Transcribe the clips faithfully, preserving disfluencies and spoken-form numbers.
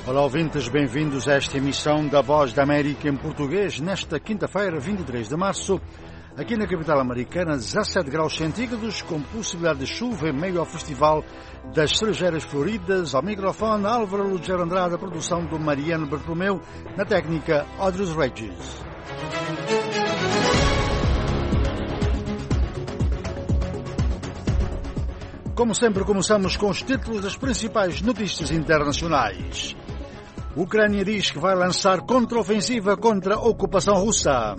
Olá, ouvintes, bem-vindos a esta emissão da Voz da América em português, nesta quinta-feira, vinte e três de março, aqui na capital americana, dezassete graus centígrados, com possibilidade de chuva em meio ao Festival das Cerejeiras Floridas. Ao microfone, Álvaro Lugero Andrade, a produção do Mariano Bartolomeu, na técnica, Odros Regis. Como sempre, começamos com os títulos das principais notícias internacionais. A Ucrânia diz que vai lançar contraofensiva contra a ocupação russa.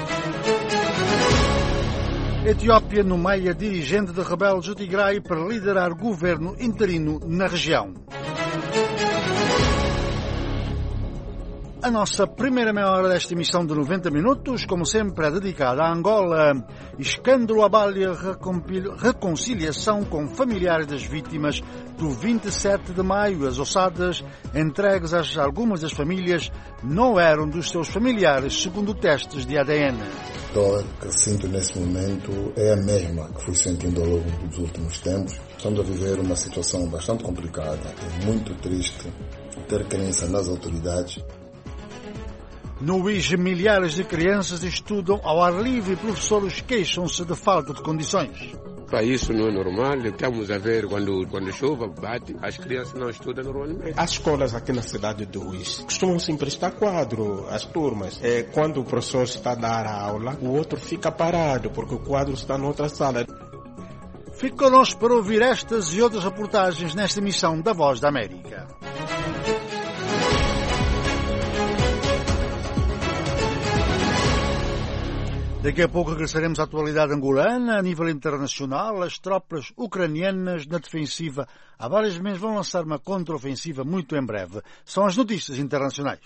Etiópia nomeia dirigente de rebeldes do Tigray para liderar governo interino na região. A nossa primeira meia hora desta emissão de noventa minutos, como sempre, é dedicada à Angola. Escândalo abalha reconciliação com familiares das vítimas do vinte e sete de maio. As ossadas entregues a algumas das famílias não eram dos seus familiares, segundo testes de A D N. A dor que sinto nesse momento é a mesma que fui sentindo ao longo dos últimos tempos. Estamos a viver uma situação bastante complicada. É muito triste ter crença nas autoridades. No I G, milhares de crianças estudam ao ar livre e professores queixam-se de falta de condições. Para isso não é normal, estamos a ver quando, quando a chuva bate, as crianças não estudam normalmente. As escolas aqui na cidade de Luís costumam se emprestar quadro às turmas. É, quando o professor está a dar a aula, o outro fica parado porque o quadro está noutra sala. Fique connosco para ouvir estas e outras reportagens nesta emissão da Voz da América. Daqui a pouco regressaremos à atualidade angolana. A nível internacional, as tropas ucranianas na defensiva há vários meses vão lançar uma contraofensiva muito em breve. São as notícias internacionais.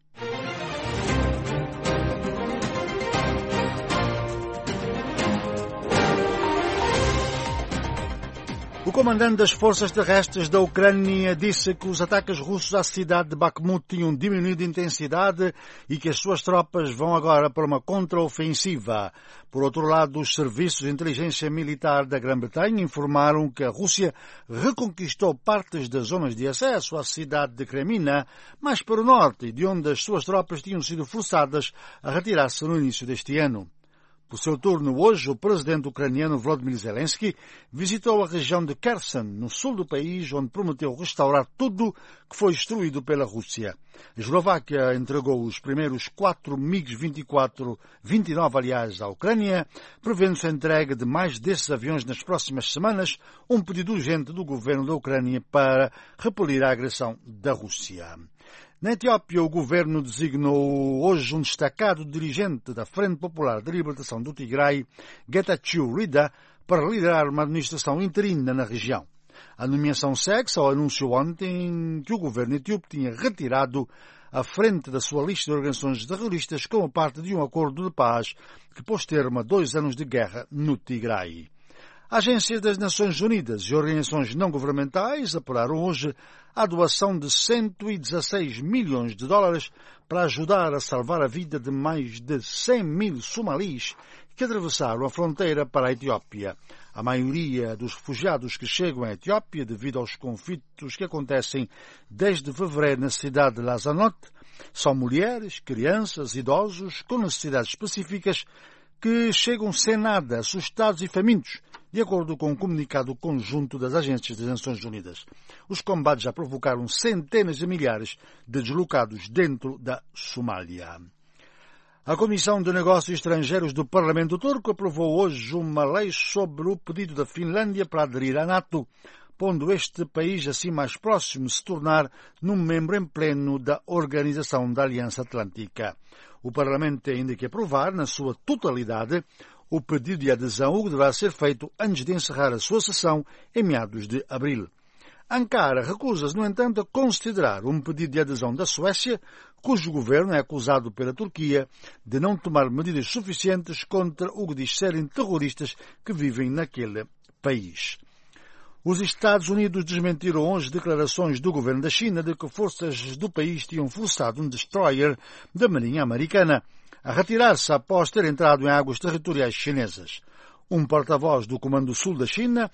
O comandante das forças terrestres da Ucrânia disse que os ataques russos à cidade de Bakhmut tinham diminuído de intensidade e que as suas tropas vão agora para uma contraofensiva. Por outro lado, os serviços de inteligência militar da Grã-Bretanha informaram que a Rússia reconquistou partes das zonas de acesso à cidade de Kremina, mais para o norte, de onde as suas tropas tinham sido forçadas a retirar-se no início deste ano. Por seu turno, hoje, o presidente ucraniano Volodymyr Zelensky visitou a região de Kherson, no sul do país, onde prometeu restaurar tudo que foi destruído pela Rússia. A Eslováquia entregou os primeiros quatro MiG vinte e quatro, vinte e nove, aliás, à Ucrânia, prevendo-se a entrega de mais desses aviões nas próximas semanas, um pedido urgente do governo da Ucrânia para repelir a agressão da Rússia. Na Etiópia, o governo designou hoje um destacado dirigente da Frente Popular de Libertação do Tigray, Getachew Reda, para liderar uma administração interina na região. A nomeação segue-se ao anúncio ontem que o governo etíope tinha retirado a frente da sua lista de organizações terroristas como parte de um acordo de paz que pôs termo a dois anos de guerra no Tigray. Agências das Nações Unidas e organizações não governamentais apuraram hoje a doação de cento e dezasseis milhões de dólares para ajudar a salvar a vida de mais de cem mil somalis que atravessaram a fronteira para a Etiópia. A maioria dos refugiados que chegam à Etiópia devido aos conflitos que acontecem desde fevereiro na cidade de Lazanot são mulheres, crianças, idosos com necessidades específicas que chegam sem nada, assustados e famintos, de acordo com um comunicado conjunto das agências das Nações Unidas. Os combates já provocaram centenas de milhares de deslocados dentro da Somália. A Comissão de Negócios Estrangeiros do Parlamento Turco aprovou hoje uma lei sobre o pedido da Finlândia para aderir à NATO, pondo este país assim mais próximo de se tornar num membro em pleno da Organização da Aliança Atlântica. O Parlamento tem ainda que aprovar, na sua totalidade, o pedido de adesão, o que deverá ser feito antes de encerrar a sua sessão em meados de abril. Ankara recusa-se, no entanto, a considerar um pedido de adesão da Suécia, cujo governo é acusado pela Turquia de não tomar medidas suficientes contra o que diz serem terroristas que vivem naquele país. Os Estados Unidos desmentiram hoje declarações do governo da China de que forças do país tinham forçado um destroyer da Marinha Americana a retirar-se após ter entrado em águas territoriais chinesas. Um porta-voz do Comando Sul da China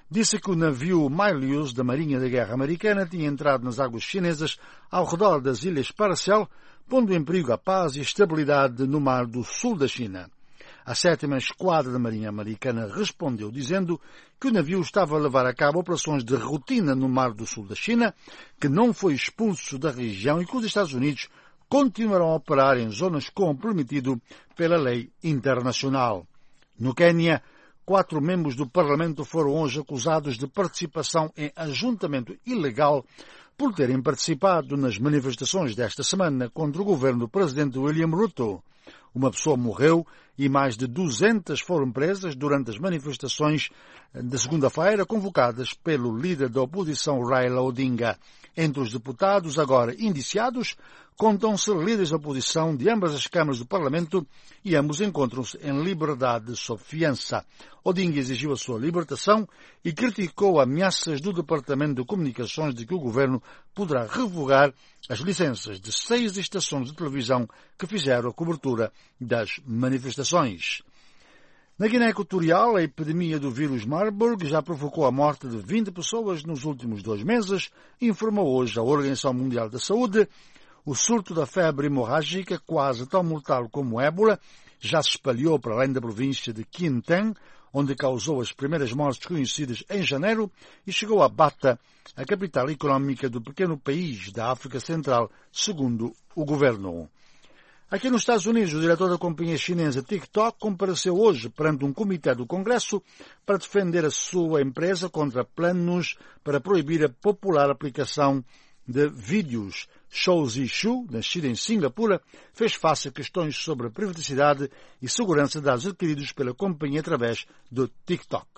disse que o navio Mylius da Marinha da Guerra Americana tinha entrado nas águas chinesas ao redor das Ilhas Paracel, pondo em perigo a paz e a estabilidade no mar do sul da China. A sétima Esquadra da Marinha Americana respondeu dizendo que o navio estava a levar a cabo operações de rotina no mar do sul da China, que não foi expulso da região e que os Estados Unidos continuarão a operar em zonas como permitido pela lei internacional. No Quênia, quatro membros do Parlamento foram hoje acusados de participação em ajuntamento ilegal por terem participado nas manifestações desta semana contra o governo do presidente William Ruto. Uma pessoa morreu e mais de duzentas foram presas durante as manifestações de segunda-feira convocadas pelo líder da oposição Raila Odinga. Entre os deputados agora indiciados contam-se líderes da oposição de ambas as câmaras do Parlamento e ambos encontram-se em liberdade sob fiança. Odinga exigiu a sua libertação e criticou ameaças do Departamento de Comunicações de que o governo poderá revogar as licenças de seis estações de televisão que fizeram a cobertura das manifestações. Na Guiné Equatorial, a epidemia do vírus Marburg já provocou a morte de vinte pessoas nos últimos dois meses, informou hoje a Organização Mundial da Saúde. O surto da febre hemorrágica, quase tão mortal como o ébola, já se espalhou para além da província de Quintão, onde causou as primeiras mortes conhecidas em janeiro, e chegou a Bata, a capital económica do pequeno país da África Central, segundo o governo. Aqui nos Estados Unidos, o diretor da companhia chinesa TikTok compareceu hoje perante um comitê do Congresso para defender a sua empresa contra planos para proibir a popular aplicação de vídeos. Shou Zishu, nascida em Singapura, fez face a questões sobre a privacidade e segurança de dados adquiridos pela companhia através do TikTok.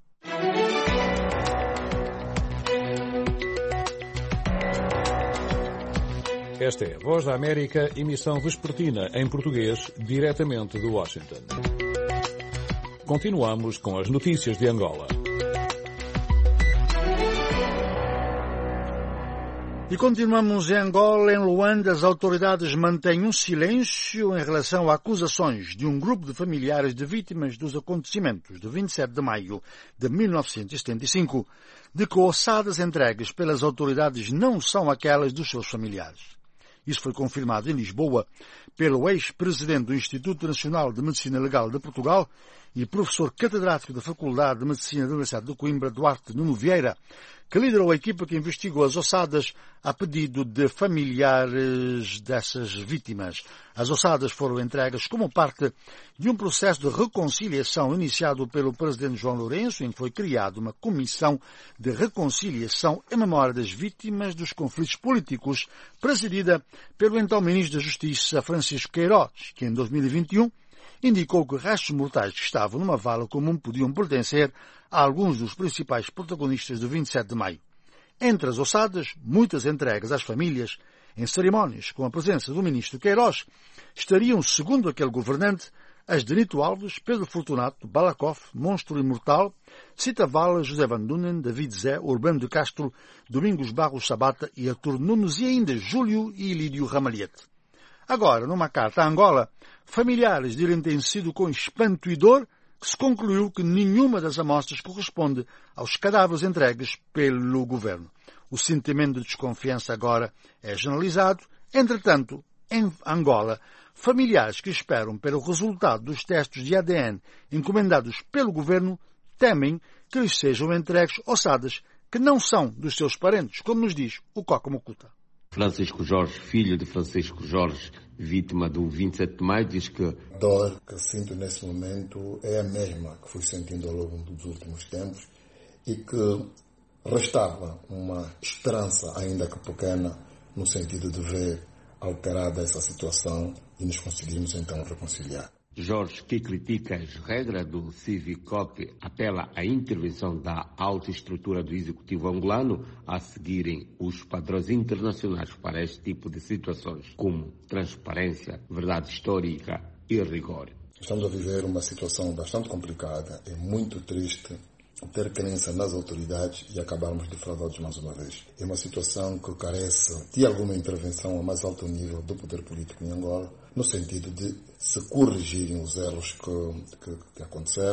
Esta é a Voz da América, emissão vespertina em português, diretamente de Washington. Continuamos com as notícias de Angola. E continuamos em Angola. Em Luanda, as autoridades mantêm um silêncio em relação a acusações de um grupo de familiares de vítimas dos acontecimentos de vinte e sete de maio de mil novecentos e setenta e cinco, de que ossadas entregues pelas autoridades não são aquelas dos seus familiares. Isso foi confirmado em Lisboa pelo ex-presidente do Instituto Nacional de Medicina Legal de Portugal e professor catedrático da Faculdade de Medicina da Universidade de Coimbra, Duarte Nuno Vieira, que liderou a equipa que investigou as ossadas a pedido de familiares dessas vítimas. As ossadas foram entregues como parte de um processo de reconciliação iniciado pelo presidente João Lourenço, em que foi criada uma comissão de reconciliação em memória das vítimas dos conflitos políticos, presidida pelo então ministro da Justiça, Francisco Queiroz, que em dois mil e vinte e um indicou que restos mortais que estavam numa vala comum podiam pertencer a alguns dos principais protagonistas do vinte e sete de maio. Entre as ossadas, muitas entregues às famílias, em cerimónias com a presença do ministro Queiroz, estariam, segundo aquele governante, as de Nito Alves, Pedro Fortunato, Balakov, Monstro Imortal, Cita Vala, José Van Dunen, David Zé, Urbano de Castro, Domingos Barros Sabata e Artur Nunes e ainda Júlio e Ilídio Ramalhete. Agora, numa carta a Angola, familiares dizem ter sido com espanto e dor que se concluiu que nenhuma das amostras corresponde aos cadáveres entregues pelo governo. O sentimento de desconfiança agora é generalizado. Entretanto, em Angola, familiares que esperam pelo resultado dos testes de A D N encomendados pelo governo temem que lhes sejam entregues ossadas que não são dos seus parentes, como nos diz o Coca Mocuta. Francisco Jorge, filho de Francisco Jorge, vítima do vinte e sete de maio, diz que a dor que sinto nesse momento é a mesma que fui sentindo ao longo dos últimos tempos e que restava uma esperança, ainda que pequena, no sentido de ver alterada essa situação e nos conseguirmos então reconciliar. Jorge, que critica as regras do Civicop, apela à intervenção da alta estrutura do executivo angolano a seguirem os padrões internacionais para este tipo de situações, como transparência, verdade histórica e rigor. Estamos a viver uma situação bastante complicada, é muito triste ter crença nas autoridades e acabarmos defraudados mais uma vez. É uma situação que carece de alguma intervenção a mais alto nível do poder político em Angola, no sentido de se corrigirem os erros que, que, que aconteceram,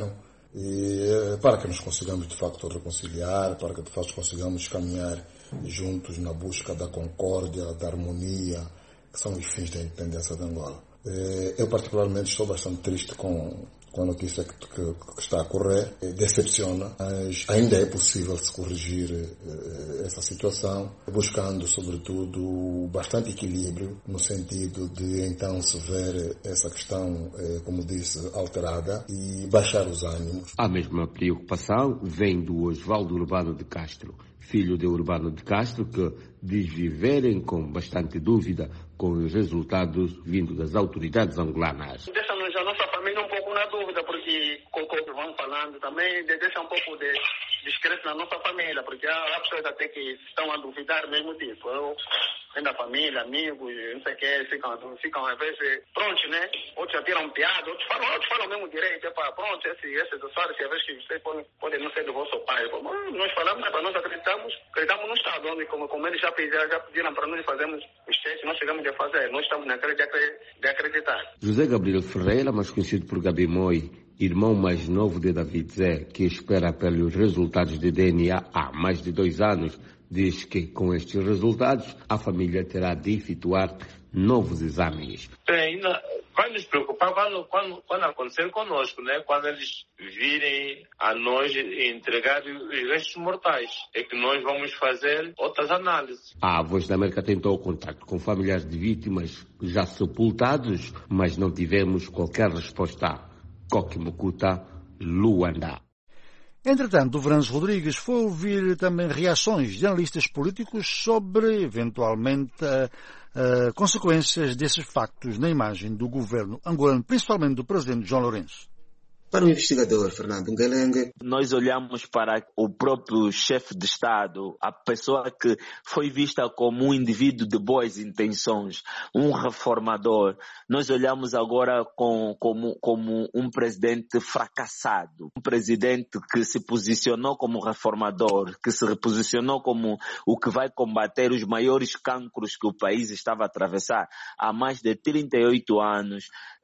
e para que nos consigamos de facto reconciliar, para que de facto consigamos caminhar juntos na busca da concórdia, da harmonia, que são os fins da independência de Angola. Eu particularmente estou bastante triste com, com a notícia que, que, que está a ocorrer, decepciona, mas ainda é possível se corrigir essa situação, buscando sobretudo bastante equilíbrio, no sentido de então se ver essa questão, como disse, alterada e baixar os ânimos. A mesma preocupação vem do Osvaldo Urbano de Castro, filho de Urbano de Castro, que diz viverem com bastante dúvida com os resultados vindos das autoridades angolanas. Deixa-nos a nossa família um pouco na dúvida, porque, como vamos falando, também deixa um pouco de descrença na nossa família, porque há, há pessoas até que estão a duvidar mesmo disso. Eu, da família, amigos, não sei o que, ficam, ficam às vezes prontos, né? Outros já tiram piada, outros falam, outros falam mesmo direito, é para pronto, esse, esse do Soares, às vezes que vocês podem, podem não ser do vosso pai. Mas nós falamos, é para nós acreditamos, acreditamos no Estado, onde, como, como eles já pediram, já pediram para nós fazermos os testes, nós chegamos a fazer, nós estamos naquele de, de acreditar. José Gabriel Ferreira, mais conhecido por Gabi Moi, irmão mais novo de David Zé, que espera pelos resultados de D N A há mais de dois anos, diz que com estes resultados a família terá de efetuar novos exames. Bem, vai nos preocupar quando, quando, quando acontecer conosco, né? Quando eles virem a nós entregar os restos mortais, é que nós vamos fazer outras análises. A Voz da América tentou contato com familiares de vítimas já sepultados, mas não tivemos qualquer resposta. Koki Mukuta, Luanda. Entretanto, o Vranzo Rodrigues foi ouvir também reações de analistas políticos sobre, eventualmente, uh, uh, consequências desses factos na imagem do governo angolano, principalmente do presidente João Lourenço. Para o investigador Fernando Ngelenge, nós olhamos para o próprio chefe de Estado, a pessoa que foi vista como um indivíduo de boas intenções, um reformador. Nós olhamos agora com, como, como um presidente fracassado, um presidente que se posicionou como reformador, que se reposicionou como o que vai combater os maiores cancros que o país estava a atravessar há mais de trinta e oito anos,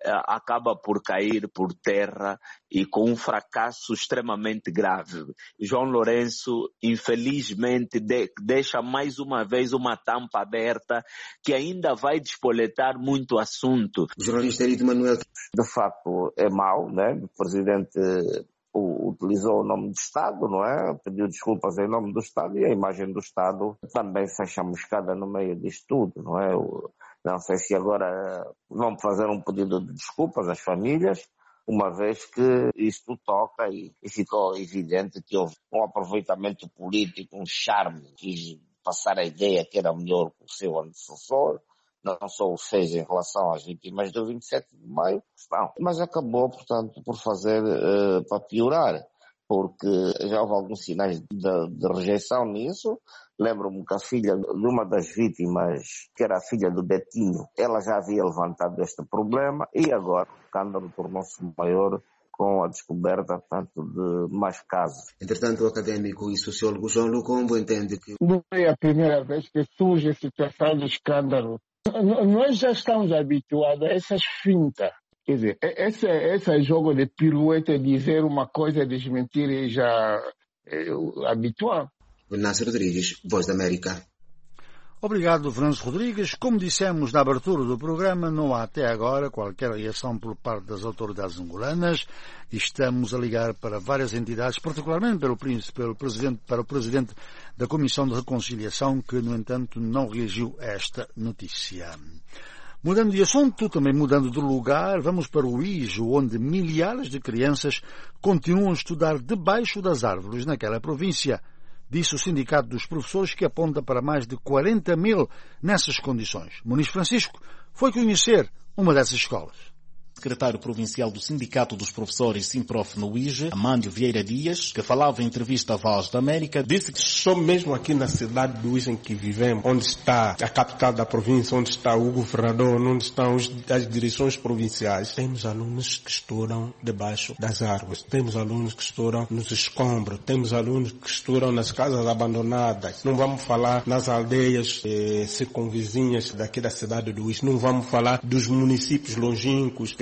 acaba por cair por terra e com um fracasso extremamente grave. João Lourenço, infelizmente, de, deixa mais uma vez uma tampa aberta que ainda vai despoletar muito assunto. O jornalista Erito Manuel. De facto, é mau, né? O presidente utilizou o nome do Estado, não é? Pediu desculpas em nome do Estado e a imagem do Estado também foi chamuscada no meio disto tudo, não é? Não sei se agora vão fazer um pedido de desculpas às famílias, uma vez que isto toca e, e ficou evidente que houve um aproveitamento político, um charme, quis passar a ideia que era melhor que o seu antecessor, não só o fez em relação às vítimas do vinte e sete de maio, não. Mas acabou, portanto, por fazer uh, para piorar, porque já houve alguns sinais de, de rejeição nisso. Lembro-me que a filha de uma das vítimas, que era a filha do Betinho, ela já havia levantado este problema e agora o escândalo tornou-se maior com a descoberta, portanto, de mais casos. Entretanto, o académico e sociólogo João Lucombo entende que não é a primeira vez que surge a situação de escândalo. Nós já estamos habituados a essas fintas. Quer dizer, esse, esse jogo de pirueta, dizer uma coisa e desmentir é já é, habitual. Venâncio Rodrigues, Voz da América. Obrigado, Venâncio Rodrigues. Como dissemos na abertura do programa, não há até agora qualquer reação por parte das autoridades angolanas. Estamos a ligar para várias entidades, particularmente pelo, pelo presidente, para o presidente da Comissão de Reconciliação, que, no entanto, não reagiu a esta notícia. Mudando de assunto, também mudando de lugar, vamos para o Ijo, onde milhares de crianças continuam a estudar debaixo das árvores naquela província. Disse o Sindicato dos Professores, que aponta para mais de quarenta mil nessas condições. Muniz Francisco foi conhecer uma dessas escolas. Secretário Provincial do Sindicato dos Professores Simprof no I J E, Amândio Vieira Dias, que falava em entrevista à Voz da América, disse que só mesmo aqui na cidade do I J E em que vivemos, onde está a capital da província, onde está o governador, onde estão os, as direções provinciais, temos alunos que estudam debaixo das árvores, temos alunos que estudam nos escombros, temos alunos que estudam nas casas abandonadas. Não vamos falar nas aldeias eh, circunvizinhas daqui da cidade do I J E, não vamos falar dos municípios longínquos que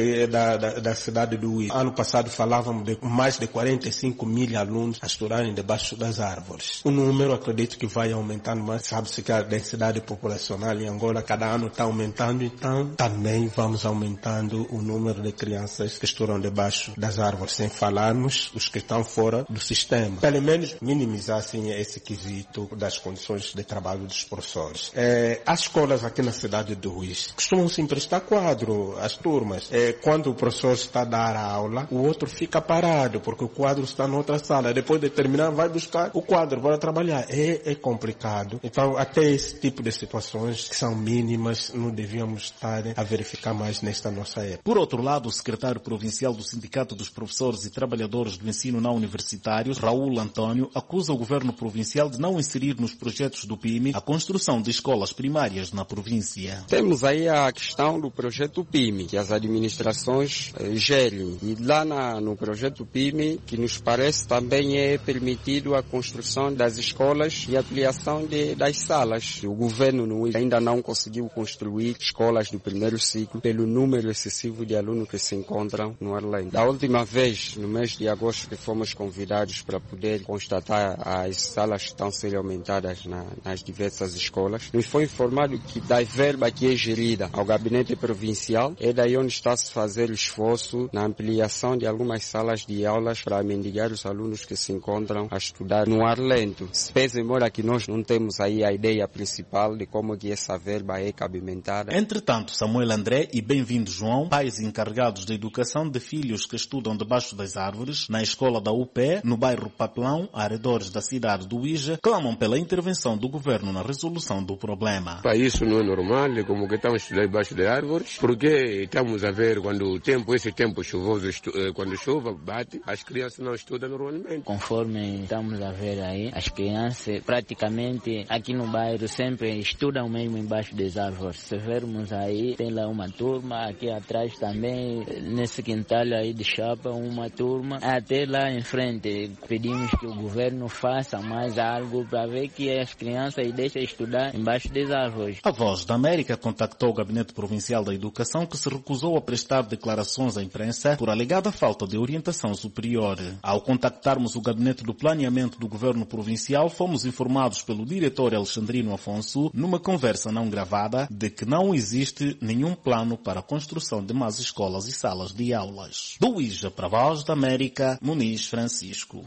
que é da, da, da cidade do Uíge. Ano passado falávamos de mais de quarenta e cinco mil alunos a estudarem debaixo das árvores. O número, acredito que vai aumentando, mas sabe-se que a densidade populacional em Angola cada ano está aumentando, então também vamos aumentando o número de crianças que estudam debaixo das árvores, sem falarmos os que estão fora do sistema. Pelo menos minimizar assim esse quesito das condições de trabalho dos professores. É, as escolas aqui na cidade do Uíge costumam se emprestar quadro às turmas. É, quando o professor está a dar a aula, o outro fica parado, porque o quadro está noutra sala. Depois de terminar, vai buscar o quadro para trabalhar. É, é complicado. Então, até esse tipo de situações que são mínimas, não devíamos estar a verificar mais nesta nossa época. Por outro lado, o secretário provincial do Sindicato dos Professores e Trabalhadores do Ensino Não Universitário, Raul Antônio, acusa o governo provincial de não inserir nos projetos do P I M I a construção de escolas primárias na província. Temos aí a questão do projeto P I M I, que as administrações eh, gerem. E lá na, no projeto P I M I, que nos parece também é permitido a construção das escolas e a ampliação de, das salas. O governo no, ainda não conseguiu construir escolas do primeiro ciclo pelo número excessivo de alunos que se encontram no Arlindo. Da última vez, no mês de agosto, que fomos convidados para poder constatar as salas que estão sendo aumentadas na, nas diversas escolas, nos foi informado que da verba que é gerida ao gabinete provincial, é daí onde está se fazer o esforço na ampliação de algumas salas de aulas para mendigar os alunos que se encontram a estudar no Arlindo. Pese embora que nós não temos aí a ideia principal de como que essa verba é cabimentada. Entretanto, Samuel André e Bem-vindo João, pais encarregados da educação de filhos que estudam debaixo das árvores, na escola da U P E, no bairro Papelão, arredores da cidade do Uíge, clamam pela intervenção do governo na resolução do problema. Para isso não é normal, como que estamos estudando debaixo de árvores, porque estamos a ver quando o tempo, esse tempo chuvoso, quando chuva bate, as crianças não estudam normalmente. Conforme estamos a ver aí, as crianças praticamente aqui no bairro sempre estudam mesmo embaixo das árvores. Se vermos aí, tem lá uma turma, aqui atrás também, nesse quintal aí de chapa, uma turma, até lá em frente. Pedimos que o governo faça mais algo para ver que as crianças deixem estudar embaixo das árvores. A Voz da América contactou o Gabinete Provincial da Educação, que se recusou a prestar declarações à imprensa por alegada falta de orientação superior. Ao contactarmos o Gabinete do Planeamento do Governo Provincial, fomos informados pelo diretor Alexandrino Afonso, numa conversa não gravada, de que não existe nenhum plano para a construção de mais escolas e salas de aulas. Do Uíge para a Voz da América, Muniz Francisco.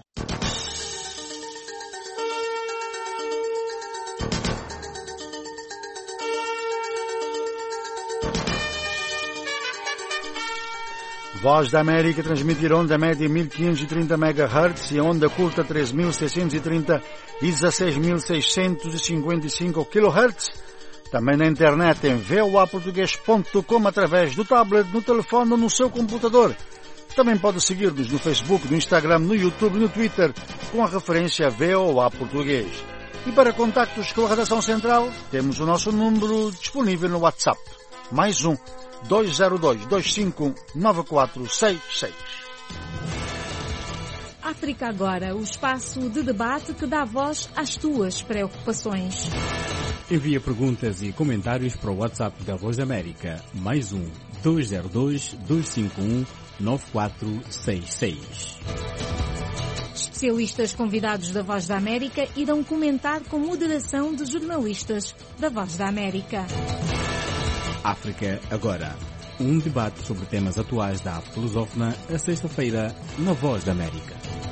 Voz da América transmitir onda média mil quinhentos e trinta megahertz e onda curta treze mil seiscentos e trinta e dezesseis mil seiscentos e cinquenta e cinco kilohertz. Também na internet em v o a português ponto com através do tablet, no telefone ou no seu computador. Também pode seguir-nos no Facebook, no Instagram, no YouTube e no Twitter com a referência V O A Português. E para contactos com a Redação Central, temos o nosso número disponível no WhatsApp. Mais um, dois zero dois, dois cinco nove quatro seis seis. África Agora, o espaço de debate que dá voz às tuas preocupações. Envia perguntas e comentários para o WhatsApp da Voz da América. Mais um, dois zero dois, dois cinco um, nove quatro seis seis. Especialistas convidados da Voz da América irão comentar com moderação de jornalistas da Voz da América. África Agora, um debate sobre temas atuais da arte lusófona, a sexta-feira, na Voz da América.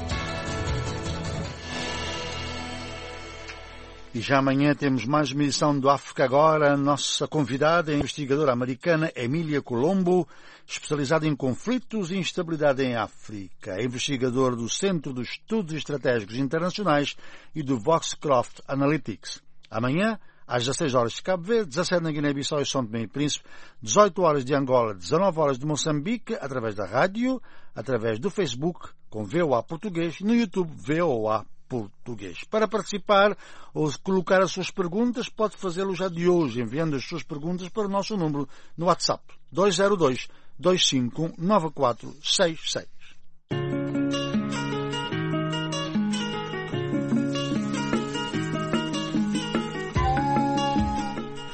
E já amanhã temos mais uma edição do África Agora. A nossa convidada é a investigadora americana Emília Colombo, especializada em conflitos e instabilidade em África. É investigadora do Centro de Estudos Estratégicos Internacionais e do Voxcroft Analytics. Amanhã, às dezasseis horas de Cabo Verde, dezassete na Guiné-Bissau e São Tomé e Príncipe, dezoito horas de Angola, dezanove horas de Moçambique, através da rádio, através do Facebook, com V O A Português, no YouTube V O A Português. Para participar ou colocar as suas perguntas, pode fazê-lo já de hoje, enviando as suas perguntas para o nosso número no WhatsApp, dois zero dois, dois cinco nove quatro seis seis.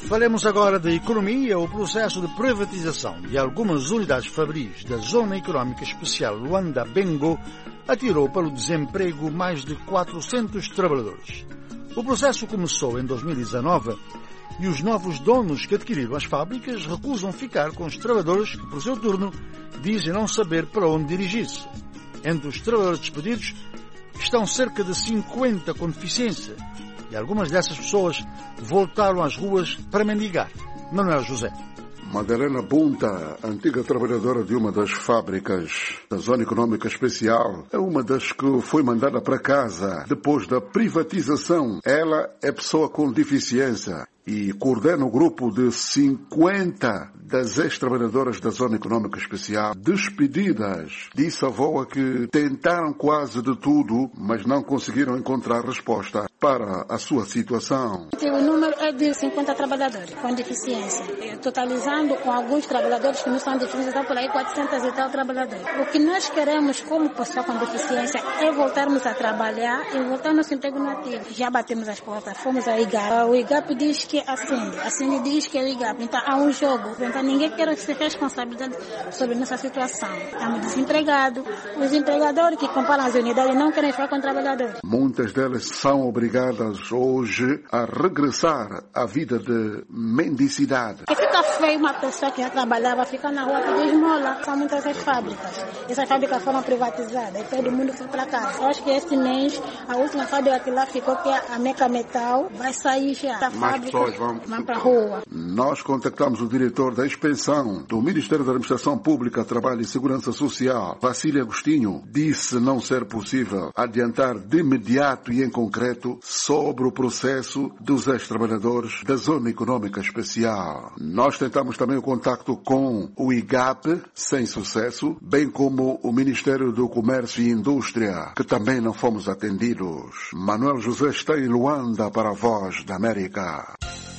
Falemos agora da economia. O processo de privatização de algumas unidades fabris da Zona Económica Especial Luanda-Bengo atirou para o desemprego mais de quatrocentos trabalhadores. O processo começou em dois mil e dezanove e os novos donos que adquiriram as fábricas recusam ficar com os trabalhadores que, por seu turno, dizem não saber para onde dirigir-se. Entre os trabalhadores despedidos estão cerca de cinquenta com deficiência e algumas dessas pessoas voltaram às ruas para mendigar. Manuel José. Madalena Bunta, antiga trabalhadora de uma das fábricas da Zona Económica Especial, é uma das que foi mandada para casa depois da privatização. Ela é pessoa com deficiência e coordena o grupo de cinquenta das ex-trabalhadoras da Zona Económica Especial despedidas. Disse a avó que tentaram quase de tudo, mas não conseguiram encontrar resposta para a sua situação. O número é de cinquenta trabalhadores com deficiência, totalizando com alguns trabalhadores que não são deficientes, está por aí quatrocentos e tal trabalhadores. O que nós queremos como pessoa com deficiência é voltarmos a trabalhar e voltar ao nosso emprego nativo. Já batemos as portas, fomos ao I G A P. O I G A P diz que acende, acende diz que é o I G A P. Então há um jogo, então ninguém quer ser responsabilidade sobre nossa situação. Estamos desempregados, os empregadores que comparam as unidades não querem ficar com trabalhadores. Muitas delas são obrigadas hoje a regressar à vida de mendicidade. E fica feio uma pessoa que já trabalhava ficar na rua pedir esmola. São muitas as fábricas. Essas fábricas foram privatizadas e todo mundo foi para casa. Eu acho que este mês a última fábrica que lá ficou, que é a Meca Metal, vai sair já. A fábrica vão, vão para a rua. Nós contactamos o diretor da inspeção do Ministério da Administração Pública, Trabalho e Segurança Social, Vacílio Agostinho. Disse não ser possível adiantar de imediato e em concreto sobre o processo dos ex-trabalhadores da Zona Económica Especial. Nós tentamos também o contacto com o I G A P, sem sucesso, bem como o Ministério do Comércio e Indústria, que também não fomos atendidos. Manuel José está em Luanda para a Voz da América.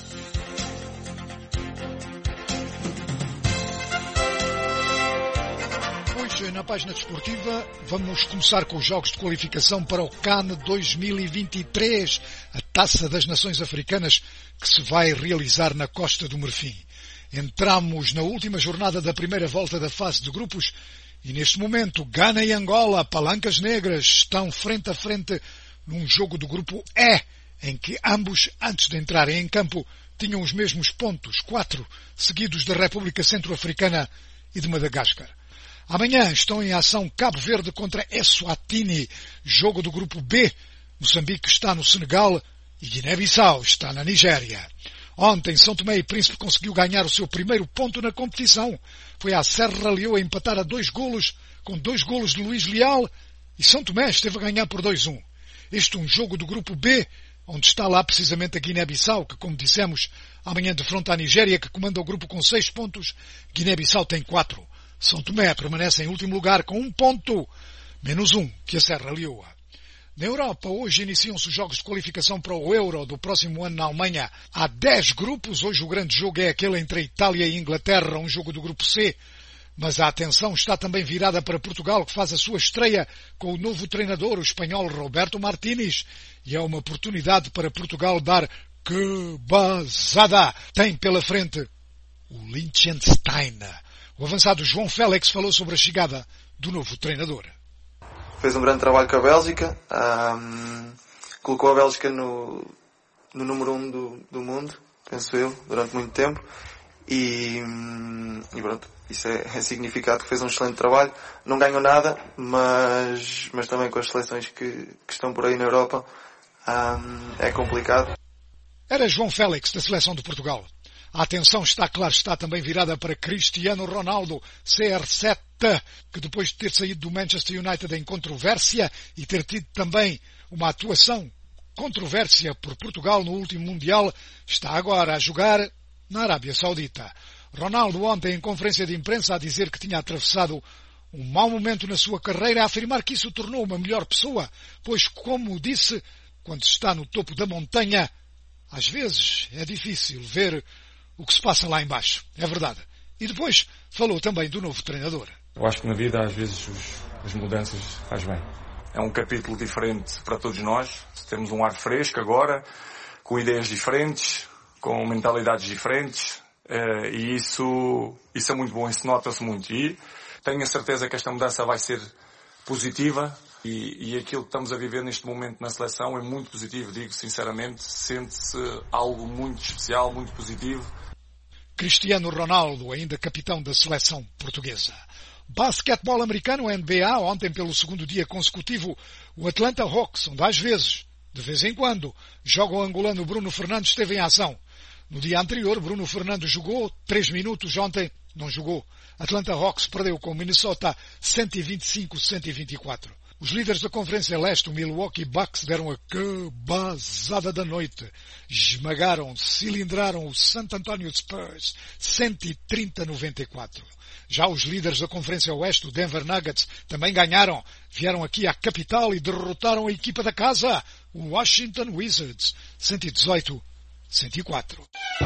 Na página desportiva, vamos começar com os jogos de qualificação para o CAN dois mil e vinte e três, a Taça das Nações Africanas, que se vai realizar na Costa do Marfim. Entramos na última jornada da primeira volta da fase de grupos e neste momento Gana e Angola, palancas negras, estão frente a frente num jogo do grupo E, em que ambos, antes de entrarem em campo, tinham os mesmos pontos, quatro, seguidos da República Centro-Africana e de Madagascar. Amanhã estão em ação Cabo Verde contra Eswatini, jogo do grupo B. Moçambique está no Senegal e Guiné-Bissau está na Nigéria. Ontem, São Tomé e Príncipe conseguiu ganhar o seu primeiro ponto na competição. Foi à Serra Leoa empatar a dois golos, com dois golos de Luís Leal, e São Tomé esteve a ganhar por dois a um. Este é um jogo do grupo B, onde está lá precisamente a Guiné-Bissau, que, como dissemos, amanhã defronta a Nigéria, que comanda o grupo com seis pontos. Guiné-Bissau tem quatro. São Tomé permanece em último lugar com um ponto, menos um que a Serra Leoa. Na Europa, hoje iniciam-se os jogos de qualificação para o Euro do próximo ano na Alemanha. Há dez grupos, hoje o grande jogo é aquele entre a Itália e a Inglaterra, um jogo do grupo C. Mas a atenção está também virada para Portugal, que faz a sua estreia com o novo treinador, o espanhol Roberto Martínez. E é uma oportunidade para Portugal dar que bazada. Tem pela frente o Liechtenstein. O avançado João Félix falou sobre a chegada do novo treinador. Fez um grande trabalho com a Bélgica, um, colocou a Bélgica no, no número um do, do mundo, penso eu, durante muito tempo, e, e pronto, isso é, é significado que fez um excelente trabalho. Não ganhou nada, mas, mas também com as seleções que, que estão por aí na Europa, um, é complicado. Era João Félix, da seleção de Portugal. A atenção está, claro, está também virada para Cristiano Ronaldo, C R sete, que depois de ter saído do Manchester United em controvérsia e ter tido também uma atuação controvérsia por Portugal no último Mundial, está agora a jogar na Arábia Saudita. Ronaldo ontem em conferência de imprensa a dizer que tinha atravessado um mau momento na sua carreira, a afirmar que isso o tornou uma melhor pessoa, pois, como disse, quando se está no topo da montanha, às vezes é difícil ver o que se passa lá embaixo. É verdade. E depois falou também do novo treinador. Eu acho que na vida às vezes os, as mudanças faz bem. É um capítulo diferente para todos nós. Temos um ar fresco agora, com ideias diferentes, com mentalidades diferentes, e isso, isso é muito bom, isso nota-se muito. E tenho a certeza que esta mudança vai ser positiva e, e aquilo que estamos a viver neste momento na seleção é muito positivo, digo sinceramente, sente-se algo muito especial, muito positivo. Cristiano Ronaldo, ainda capitão da seleção portuguesa. Basquetebol americano, N B A, ontem pelo segundo dia consecutivo, o Atlanta Hawks, onde às vezes, de vez em quando, joga o angolano Bruno Fernandes, esteve em ação. No dia anterior, Bruno Fernandes jogou três minutos, ontem não jogou. Atlanta Hawks perdeu com o Minnesota cento e vinte e cinco a cento e vinte e quatro. Os líderes da Conferência Leste, o Milwaukee Bucks, deram a cabazada da noite. Esmagaram, cilindraram o San Antonio Spurs cento e trinta a noventa e quatro. Já os líderes da Conferência Oeste, o Denver Nuggets, também ganharam. Vieram aqui à capital e derrotaram a equipa da casa, o Washington Wizards, cento e dezoito a cento e quatro.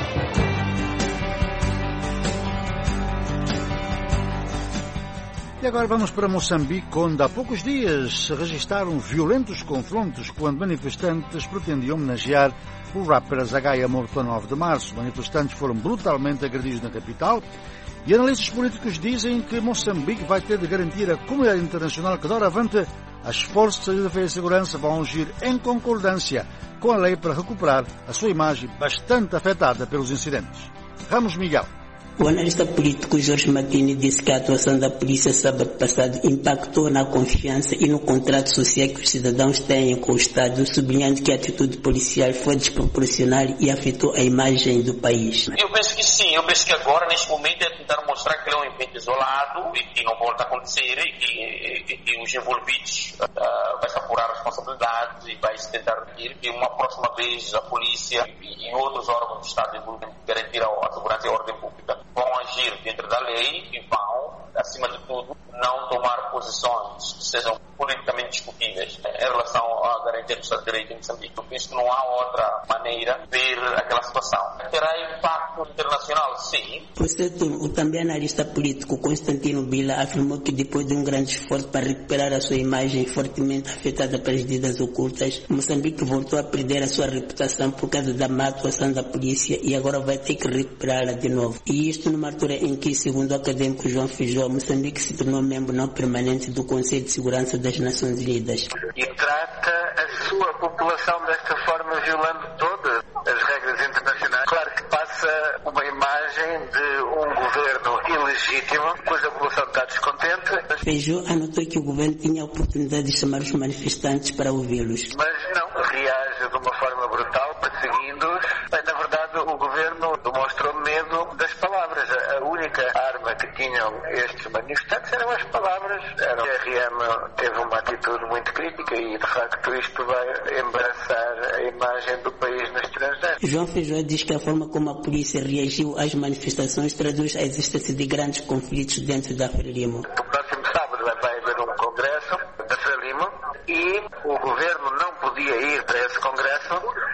E agora vamos para Moçambique, onde há poucos dias se registaram violentos confrontos quando manifestantes pretendiam homenagear o rapper Azagaia, morto a nove de março. Manifestantes foram brutalmente agredidos na capital e analistas políticos dizem que Moçambique vai ter de garantir à comunidade internacional que, doravante, as forças de defesa e segurança vão agir em concordância com a lei para recuperar a sua imagem bastante afetada pelos incidentes. Ramos Miguel. O analista político Jorge Martini disse que a atuação da polícia sábado passado impactou na confiança e no contrato social que os cidadãos têm com o Estado, sublinhando que a atitude policial foi desproporcional e afetou a imagem do país. Eu penso que sim, eu penso que agora, neste momento, é tentar mostrar que ele é um evento isolado e que não volta a acontecer e que, e que os envolvidos uh, vai se apurar responsabilidades e vai se tentar que uma próxima vez a polícia e, e outros órgãos do Estado garantir a, a segurança e a ordem pública vão agir dentro da lei e vão, acima de tudo, não tomar posições que sejam politicamente discutíveis em relação à garantia do Estado de Direito em Moçambique. Eu penso que não há outra maneira de ver aquela situação. Terá impacto internacional, sim. Por certo, o também analista político Constantino Bila afirmou que depois de um grande esforço para recuperar a sua imagem fortemente afetada pelas medidas ocultas, Moçambique voltou a perder a sua reputação por causa da má atuação da polícia e agora vai ter que recuperá-la de novo. E isto numa altura em que, segundo o acadêmico João Feijó, Moçambique se tornou membro não permanente do Conselho de Segurança das Nações Unidas. E trata a sua população desta forma, violando todas as regras internacionais. Claro que passa uma imagem de um governo ilegítimo, cuja população está descontente. Feijó anotou que o governo tinha a oportunidade de chamar os manifestantes para ouvi-los. Mas não, reage de uma forma brutal, perseguindo-os. Na verdade, o governo demonstrou medo das palavras. A única arma que tinham estes manifestantes eram as palavras. A R M teve uma atitude muito crítica e, de facto, isto vai embaraçar a imagem do país no estrangeiro. João Feijó diz que a forma como a polícia reagiu às manifestações traduz a existência de grandes conflitos dentro da Frelimo. No próximo sábado vai haver um congresso da Frelimo e o governo não podia ir para esse congresso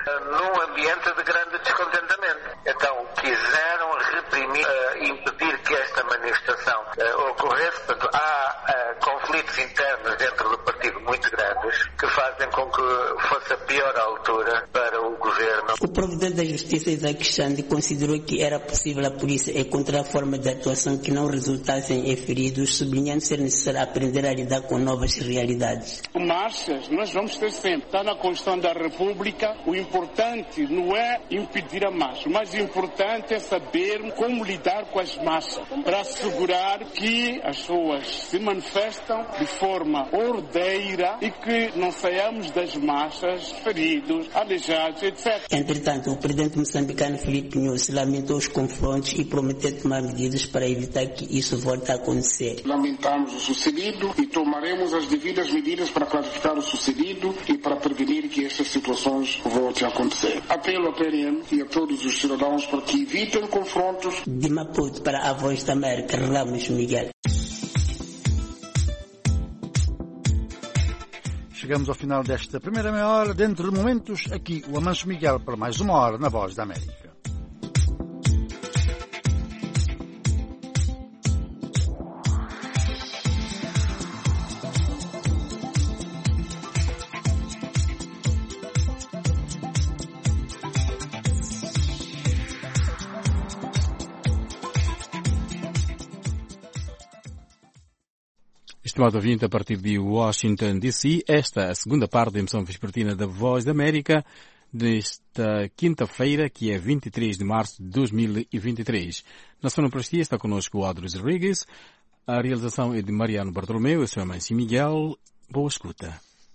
num ambiente de grande descontentamento. Então, quiseram reprimir, uh, impedir que esta manifestação uh, ocorresse. Portanto, há uh, conflitos internos dentro do partido muito grandes que fazem com que fosse a pior altura para o governo. O provedor da Justiça, Isaac Xande, considerou que era possível a polícia encontrar formas de atuação que não resultassem em feridos, sublinhando ser necessário aprender a lidar com novas realidades. Marchas, nós vamos ter sempre. Está na Constituição da República. O importante não é impedir a marcha. O mais importante é saber como lidar com as massas para assegurar que as pessoas se manifestam de forma ordeira e que não saiamos das massas feridos, aleijados, etcétera. Entretanto, o presidente moçambicano Filipe Nyusi lamentou os confrontos e prometeu tomar medidas para evitar que isso volte a acontecer. Lamentamos o sucedido e tomaremos as devidas medidas para clarificar o sucedido e para prevenir que estas situações voltem a acontecer. Apelo à P R M e a todos os cidadãos para que evitem confrontos. De Maputo para a Voz da América, Ramos Miguel. Chegamos ao final desta primeira meia hora. Dentro de momentos, aqui o Amanso Miguel para mais uma hora na Voz da América. Estimado ouvinte, a partir de Washington, D C, esta é a segunda parte da emissão vespertina da Voz da América, desta quinta-feira, que é vinte e três de março de dois mil e vinte e três. Na sonoplastia está connosco o Adros Rodrigues, a realização é de Mariano Bartolomeu, eu sou a Mãe Miguel. Boa escuta.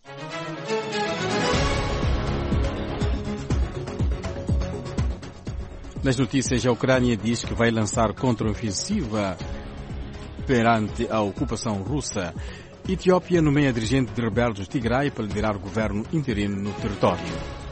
Nas notícias, a Ucrânia diz que vai lançar contraofensiva perante a ocupação russa. Etiópia nomeia dirigente de rebeldes do Tigray para liderar o governo interino no território.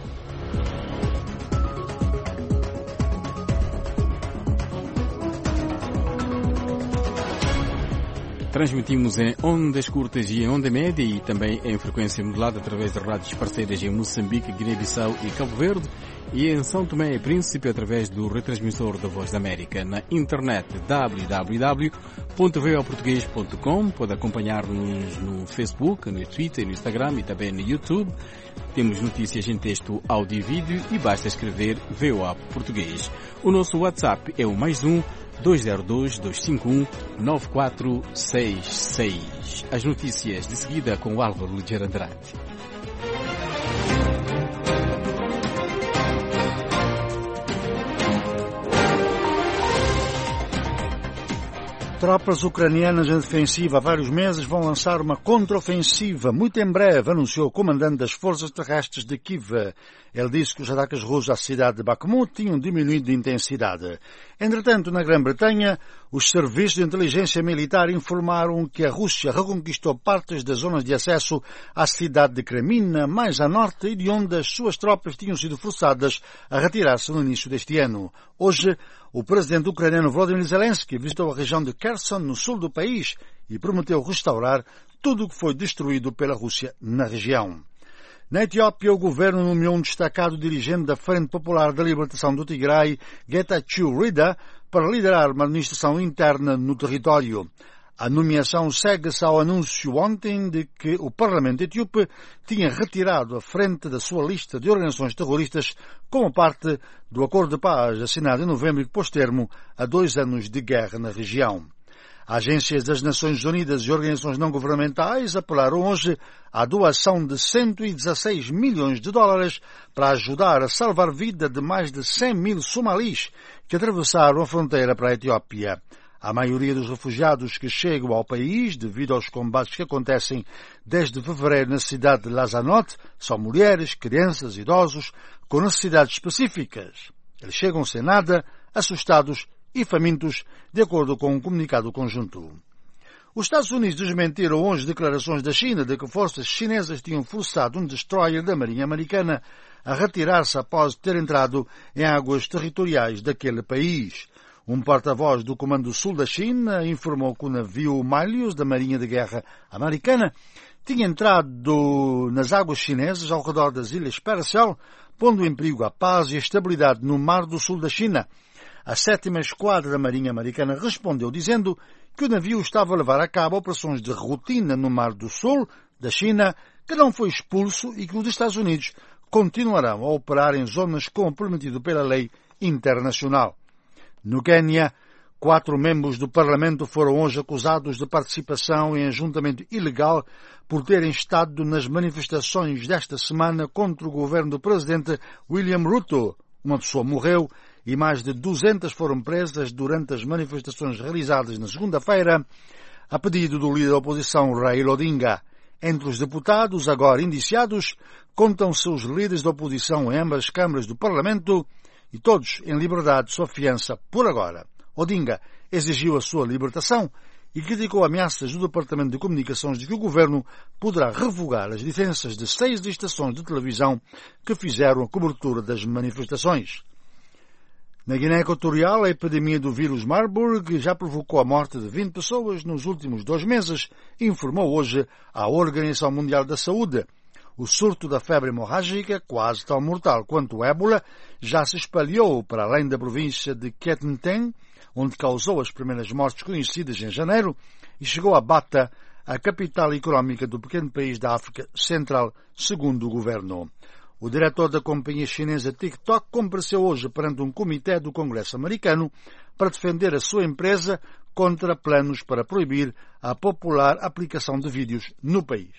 Transmitimos em ondas curtas e em onda média e também em frequência modulada através de rádios parceiras em Moçambique, Guiné-Bissau e Cabo Verde e em São Tomé e Príncipe através do retransmissor da Voz da América. Na internet w w w ponto v o português ponto com. Pode acompanhar-nos no Facebook, no Twitter, no Instagram e também no YouTube. Temos notícias em texto, áudio e vídeo e basta escrever V O A Português. O nosso WhatsApp é o mais um dois zero dois, dois cinco um, nove quatro seis seis. As notícias de seguida com o Álvaro Ligeiro Andrade. Tropas ucranianas em defensiva há vários meses vão lançar uma contraofensiva muito em breve, anunciou o comandante das forças terrestres de Kiev. Ele disse que os ataques russos à cidade de Bakhmut tinham diminuído de intensidade. Entretanto, na Grã-Bretanha, os serviços de inteligência militar informaram que a Rússia reconquistou partes das zonas de acesso à cidade de Kremina, mais a norte, e de onde as suas tropas tinham sido forçadas a retirar-se no início deste ano. Hoje, o presidente ucraniano Volodymyr Zelensky visitou a região de Kherson, no sul do país, e prometeu restaurar tudo o que foi destruído pela Rússia na região. Na Etiópia, o governo nomeou um destacado dirigente da Frente Popular da Libertação do Tigray, Getachew Reda, para liderar uma administração interna no território. A nomeação segue-se ao anúncio ontem de que o Parlamento etíope tinha retirado a frente da sua lista de organizações terroristas como parte do acordo de paz assinado em novembro e que pôs termo a dois anos de guerra na região. Agências das Nações Unidas e organizações não governamentais apelaram hoje à doação de cento e dezasseis milhões de dólares para ajudar a salvar a vida de mais de cem mil somalis que atravessaram a fronteira para a Etiópia. A maioria dos refugiados que chegam ao país, devido aos combates que acontecem desde fevereiro na cidade de Lazanot, são mulheres, crianças, idosos, com necessidades específicas. Eles chegam sem nada, assustados e famintos, de acordo com um comunicado conjunto. Os Estados Unidos desmentiram hoje declarações da China de que forças chinesas tinham forçado um destroyer da Marinha Americana a retirar-se após ter entrado em águas territoriais daquele país. Um porta-voz do Comando Sul da China informou que o navio Malhus da Marinha de Guerra Americana tinha entrado nas águas chinesas ao redor das Ilhas Paracel, pondo em perigo a paz e a estabilidade no Mar do Sul da China. A sétima Esquadra da Marinha Americana respondeu dizendo que o navio estava a levar a cabo operações de rotina no Mar do Sul da China, que não foi expulso e que os Estados Unidos continuarão a operar em zonas como permitido pela lei internacional. No Quênia, quatro membros do Parlamento foram hoje acusados de participação em ajuntamento ilegal por terem estado nas manifestações desta semana contra o governo do presidente William Ruto. Uma pessoa morreu e mais de duzentas foram presas durante as manifestações realizadas na segunda-feira, a pedido do líder da oposição Raila Odinga. Entre os deputados agora indiciados, contam-se os líderes da oposição em ambas as câmaras do Parlamento e todos em liberdade sob fiança por agora. Odinga exigiu a sua libertação e criticou ameaças do Departamento de Comunicações de que o governo poderá revogar as licenças de seis estações de televisão que fizeram a cobertura das manifestações. Na Guiné Equatorial, a epidemia do vírus Marburg já provocou a morte de vinte pessoas nos últimos dois meses, informou hoje a Organização Mundial da Saúde. O surto da febre hemorrágica, quase tão mortal quanto o ébola, já se espalhou para além da província de Kettenten, onde causou as primeiras mortes conhecidas em janeiro, e chegou a Bata, a capital económica do pequeno país da África Central, segundo o governo. O diretor da companhia chinesa TikTok compareceu hoje perante um comitê do Congresso americano para defender a sua empresa contra planos para proibir a popular aplicação de vídeos no país.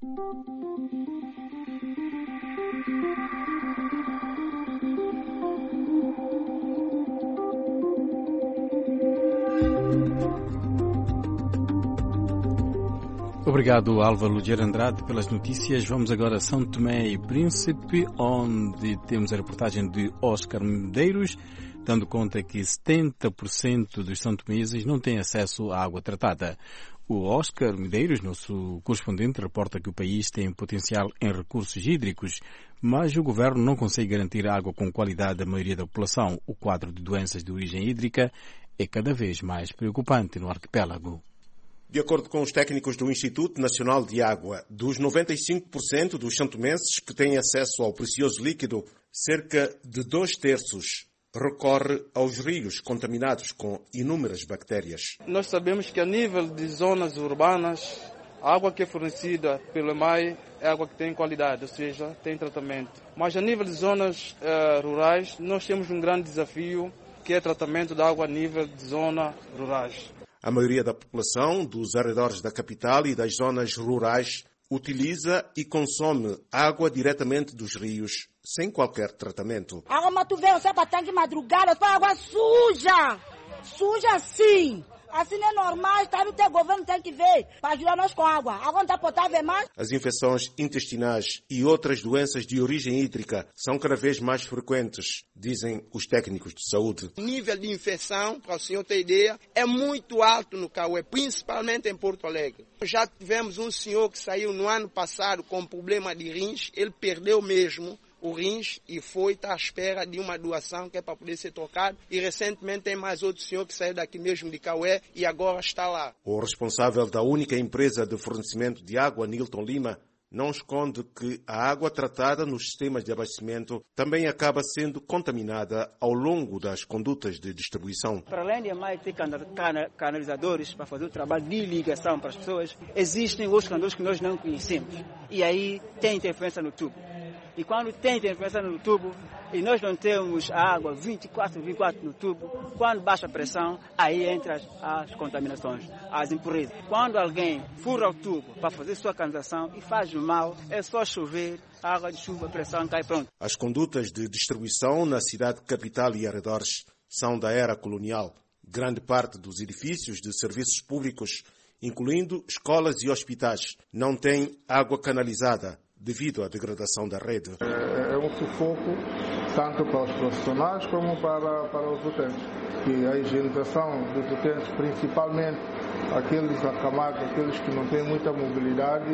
Obrigado, Álvaro Lugero Andrade, pelas notícias. Vamos agora a São Tomé e Príncipe, onde temos a reportagem de Oscar Medeiros, dando conta que setenta por cento dos santomenses não têm acesso à água tratada. O Oscar Medeiros, nosso correspondente, reporta que o país tem potencial em recursos hídricos, mas o governo não consegue garantir água com qualidade à maioria da população. O quadro de doenças de origem hídrica é cada vez mais preocupante no arquipélago. De acordo com os técnicos do Instituto Nacional de Água, dos noventa e cinco por cento dos santomenses que têm acesso ao precioso líquido, cerca de dois terços recorre aos rios contaminados com inúmeras bactérias. Nós sabemos que a nível de zonas urbanas, a água que é fornecida pelo E M A I é água que tem qualidade, ou seja, tem tratamento. Mas a nível de zonas uh, rurais, nós temos um grande desafio, que é o tratamento da água a nível de zonas rurais. A maioria da população dos arredores da capital e das zonas rurais utiliza e consome água diretamente dos rios, sem qualquer tratamento. Água, mas tu vê, você tem que madrugada, foi água suja, suja sim. Assim não é normal, sabe, o teu governo tem que ver para ajudar nós com água. A água não está potável mais. As infecções intestinais e outras doenças de origem hídrica são cada vez mais frequentes, dizem os técnicos de saúde. O nível de infecção, para o senhor ter ideia, é muito alto no Cauê, principalmente em Porto Alegre. Já tivemos um senhor que saiu no ano passado com problema de rins, ele perdeu mesmo o rins e foi estar à espera de uma doação que é para poder ser trocado. E recentemente tem mais outro senhor que saiu daqui mesmo de Cauê e agora está lá. O responsável da única empresa de fornecimento de água, Nilton Lima, não esconde que a água tratada nos sistemas de abastecimento também acaba sendo contaminada ao longo das condutas de distribuição. Para além de mais ter canalizadores para fazer o trabalho de ligação para as pessoas, existem outros canais que nós não conhecemos. E aí tem interferência no tubo. E quando tem interferência no tubo, e nós não temos a água vinte e quatro vírgula quatro no tubo, quando baixa a pressão, aí entram as, as contaminações, as impurezas. Quando alguém fura o tubo para fazer sua canalização e faz mal, é só chover, água de chuva, a pressão cai, pronto. As condutas de distribuição na cidade capital e arredores são da era colonial. Grande parte dos edifícios de serviços públicos, incluindo escolas e hospitais, não têm água canalizada devido à degradação da rede. É, é um sufoco tanto para os profissionais como para, para os utentes. E a higienização dos utentes, principalmente aqueles acamados, aqueles que não têm muita mobilidade,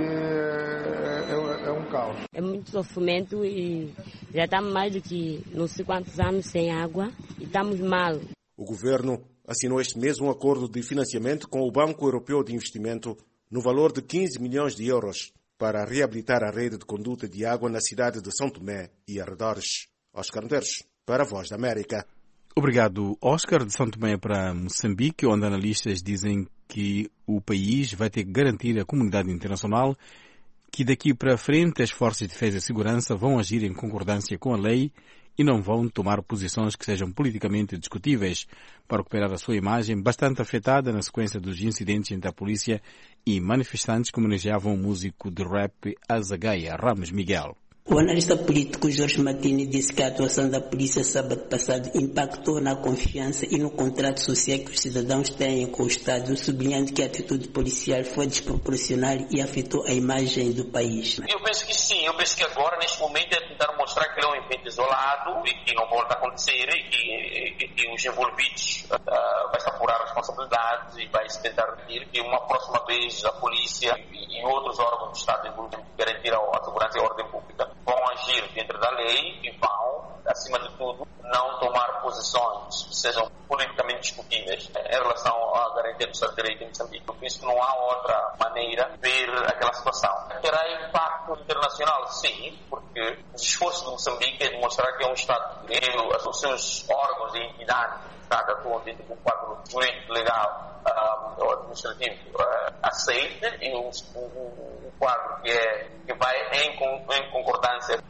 é, é, é um caos. É muito sofrimento e já estamos mais do que não sei quantos anos sem água e estamos mal. O governo assinou este mês um acordo de financiamento com o Banco Europeu de Investimento no valor de quinze milhões de euros para reabilitar a rede de conduta de água na cidade de São Tomé e arredores. Oscar Medeiros, para a Voz da América. Obrigado, Oscar. De São Tomé para Moçambique, onde analistas dizem que o país vai ter que garantir à comunidade internacional que daqui para frente as forças de defesa e segurança vão agir em concordância com a lei e não vão tomar posições que sejam politicamente discutíveis para recuperar a sua imagem bastante afetada na sequência dos incidentes entre a polícia e manifestantes que homenageavam o músico de rap Azagaia, Ramos Miguel. O analista político Jorge Martini disse que a atuação da polícia sábado passado impactou na confiança e no contrato social que os cidadãos têm com o Estado, sublinhando que a atitude policial foi desproporcional e afetou a imagem do país. Eu penso que sim, eu penso que agora, neste momento, é tentar mostrar que ele é um evento isolado e que não volta a acontecer e que, e que os envolvidos uh, vai se apurar responsabilidades e vai se tentar garantir que uma próxima vez a polícia e, e outros órgãos do Estado envolvidos garantir a, a segurança e a ordem pública vão agir dentro da lei e vão, acima de tudo, não tomar posições que sejam politicamente discutíveis em relação à garantia do Estado de Direito em Moçambique. Eu penso que não há outra maneira de ver aquela situação. Terá impacto internacional, sim, porque o esforço de Moçambique é demonstrar que é um Estado de Direito, os seus órgãos e entidades atuam dentro do quadro jurídico legal um, ou administrativo uh, aceite e um, um, um quadro que, é, que vai em, em concordância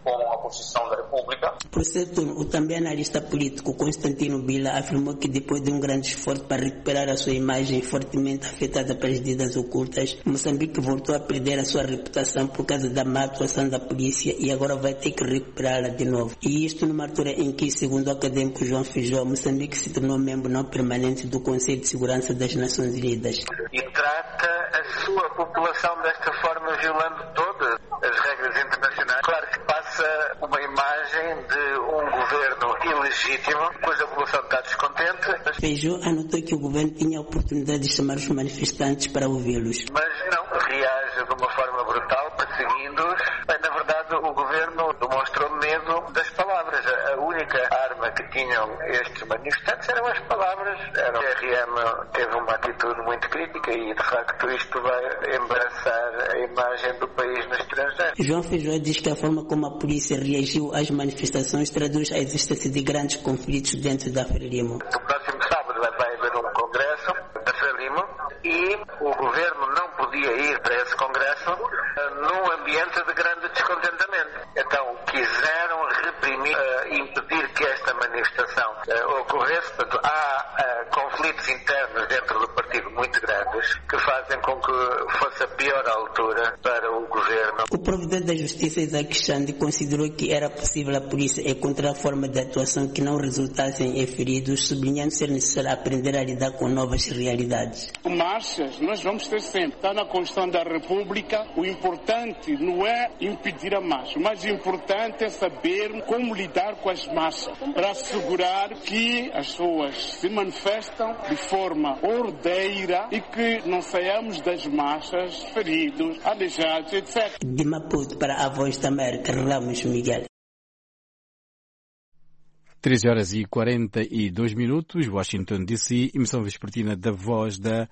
com a Constituição da República. Por certo, o também analista político Constantino Bila afirmou que depois de um grande esforço para recuperar a sua imagem fortemente afetada pelas dívidas ocultas, Moçambique voltou a perder a sua reputação por causa da má atuação da polícia e agora vai ter que recuperá-la de novo. E isto numa altura em que, segundo o acadêmico João Feijó, Moçambique se tornou membro não permanente do Conselho de Segurança das Nações Unidas. E trata a sua população desta forma, violando todas as regras internacionais. Claro que passa uma imagem de um governo ilegítimo, pois a população está descontente. Feijó anotou que o governo tinha a oportunidade de chamar os manifestantes para ouvi-los. Mas não, reage de uma forma brutal, perseguindo-os. Na verdade, o governo demonstrou medo das palavras. A única arma que tinham estes manifestantes eram as palavras. A R M teve uma atitude muito crítica e, de facto, isto vai embaraçar a imagem do país no estrangeiro. João Feijó diz que a forma como a polícia reagiu às manifestações traduz a existência de grandes conflitos dentro da Frelimo. No próximo sábado vai haver um congresso da Frelimo e o governo não podia ir para esse congresso num ambiente de grande descontentamento. Então quiseram reprimir, uh, impedir que esta manifestação uh, ocorresse. Portanto, há uh, conflitos internos dentro do partido muito grandes que fazem com que fosse a pior altura para o governo. O provedor da Justiça, Isaac Xande, considerou que era possível a polícia encontrar forma de atuação que não resultassem em feridos, sublinhando ser necessário aprender a lidar com novas realidades. Marchas, nós vamos ter sempre. Está na Constituição da República. O importante não é impedir a marcha. O mais importante é saber como lidar com as massas para assegurar que as pessoas se manifestam de forma ordeira e que não saiamos das marchas feridos, aleijados, etcétera. De Maputo para a Voz da América, Ramos Miguel. treze horas e quarenta e dois minutos, Washington D C, emissão vespertina da Voz da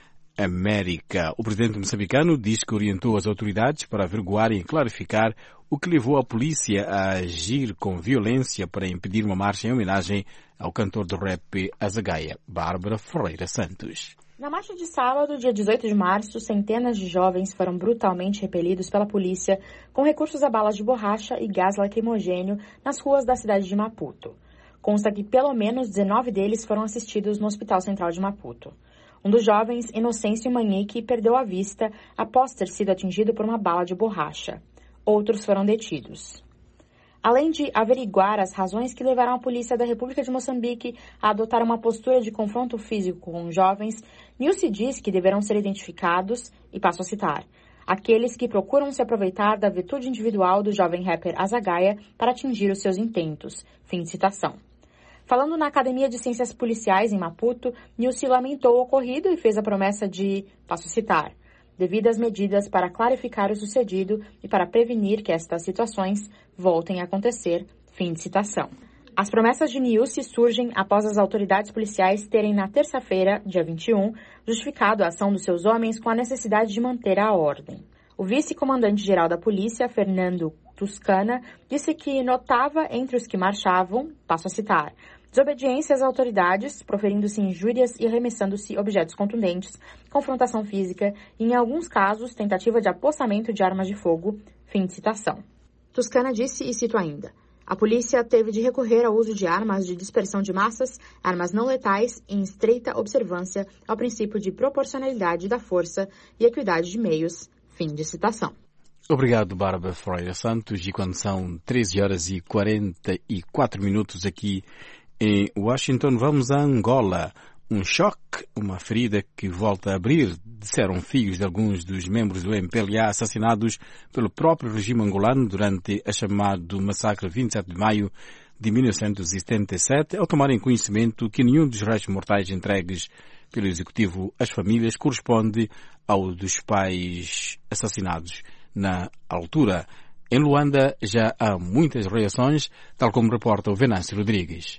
América. O presidente moçambicano diz que orientou as autoridades para averiguar e clarificar o que levou a polícia a agir com violência para impedir uma marcha em homenagem ao cantor do rap Azagaia, Bárbara Ferreira Santos. Na marcha de sábado, dia dezoito de março, centenas de jovens foram brutalmente repelidos pela polícia com recursos a balas de borracha e gás lacrimogênio nas ruas da cidade de Maputo. Consta que pelo menos dezenove deles foram assistidos no Hospital Central de Maputo. Um dos jovens, Inocêncio Manique, perdeu a vista após ter sido atingido por uma bala de borracha. Outros foram detidos. Além de averiguar as razões que levaram a polícia da República de Moçambique a adotar uma postura de confronto físico com os jovens, Nilce diz que deverão ser identificados, e passo a citar, aqueles que procuram se aproveitar da virtude individual do jovem rapper Azagaia para atingir os seus intentos. Fim de citação. Falando na Academia de Ciências Policiais em Maputo, Nilce lamentou o ocorrido e fez a promessa de, passo a citar, devidas medidas para clarificar o sucedido e para prevenir que estas situações voltem a acontecer. Fim de citação. As promessas de Nilce surgem após as autoridades policiais terem, na terça-feira, dia vinte e um, justificado a ação dos seus homens com a necessidade de manter a ordem. O vice-comandante-geral da polícia, Fernando Tuscana, disse que notava entre os que marchavam, passo a citar, desobediência às autoridades, proferindo-se injúrias e arremessando-se objetos contundentes, confrontação física e, em alguns casos, tentativa de apossamento de armas de fogo. Fim de citação. Tuscana disse, e cito ainda, a polícia teve de recorrer ao uso de armas de dispersão de massas, armas não letais, em estreita observância ao princípio de proporcionalidade da força e equidade de meios. Fim de citação. Obrigado, Bárbara Ferreira Santos. E quando são treze horas e quarenta e quatro minutos aqui em Washington, vamos a Angola. Um choque, uma ferida que volta a abrir, disseram filhos de alguns dos membros do M P L A assassinados pelo próprio regime angolano durante a chamado massacre de vinte e sete de maio de mil novecentos e setenta e sete, ao tomarem conhecimento que nenhum dos restos mortais entregues pelo Executivo às famílias corresponde ao dos pais assassinados na altura. Em Luanda já há muitas reações, tal como reporta o Venâncio Rodrigues.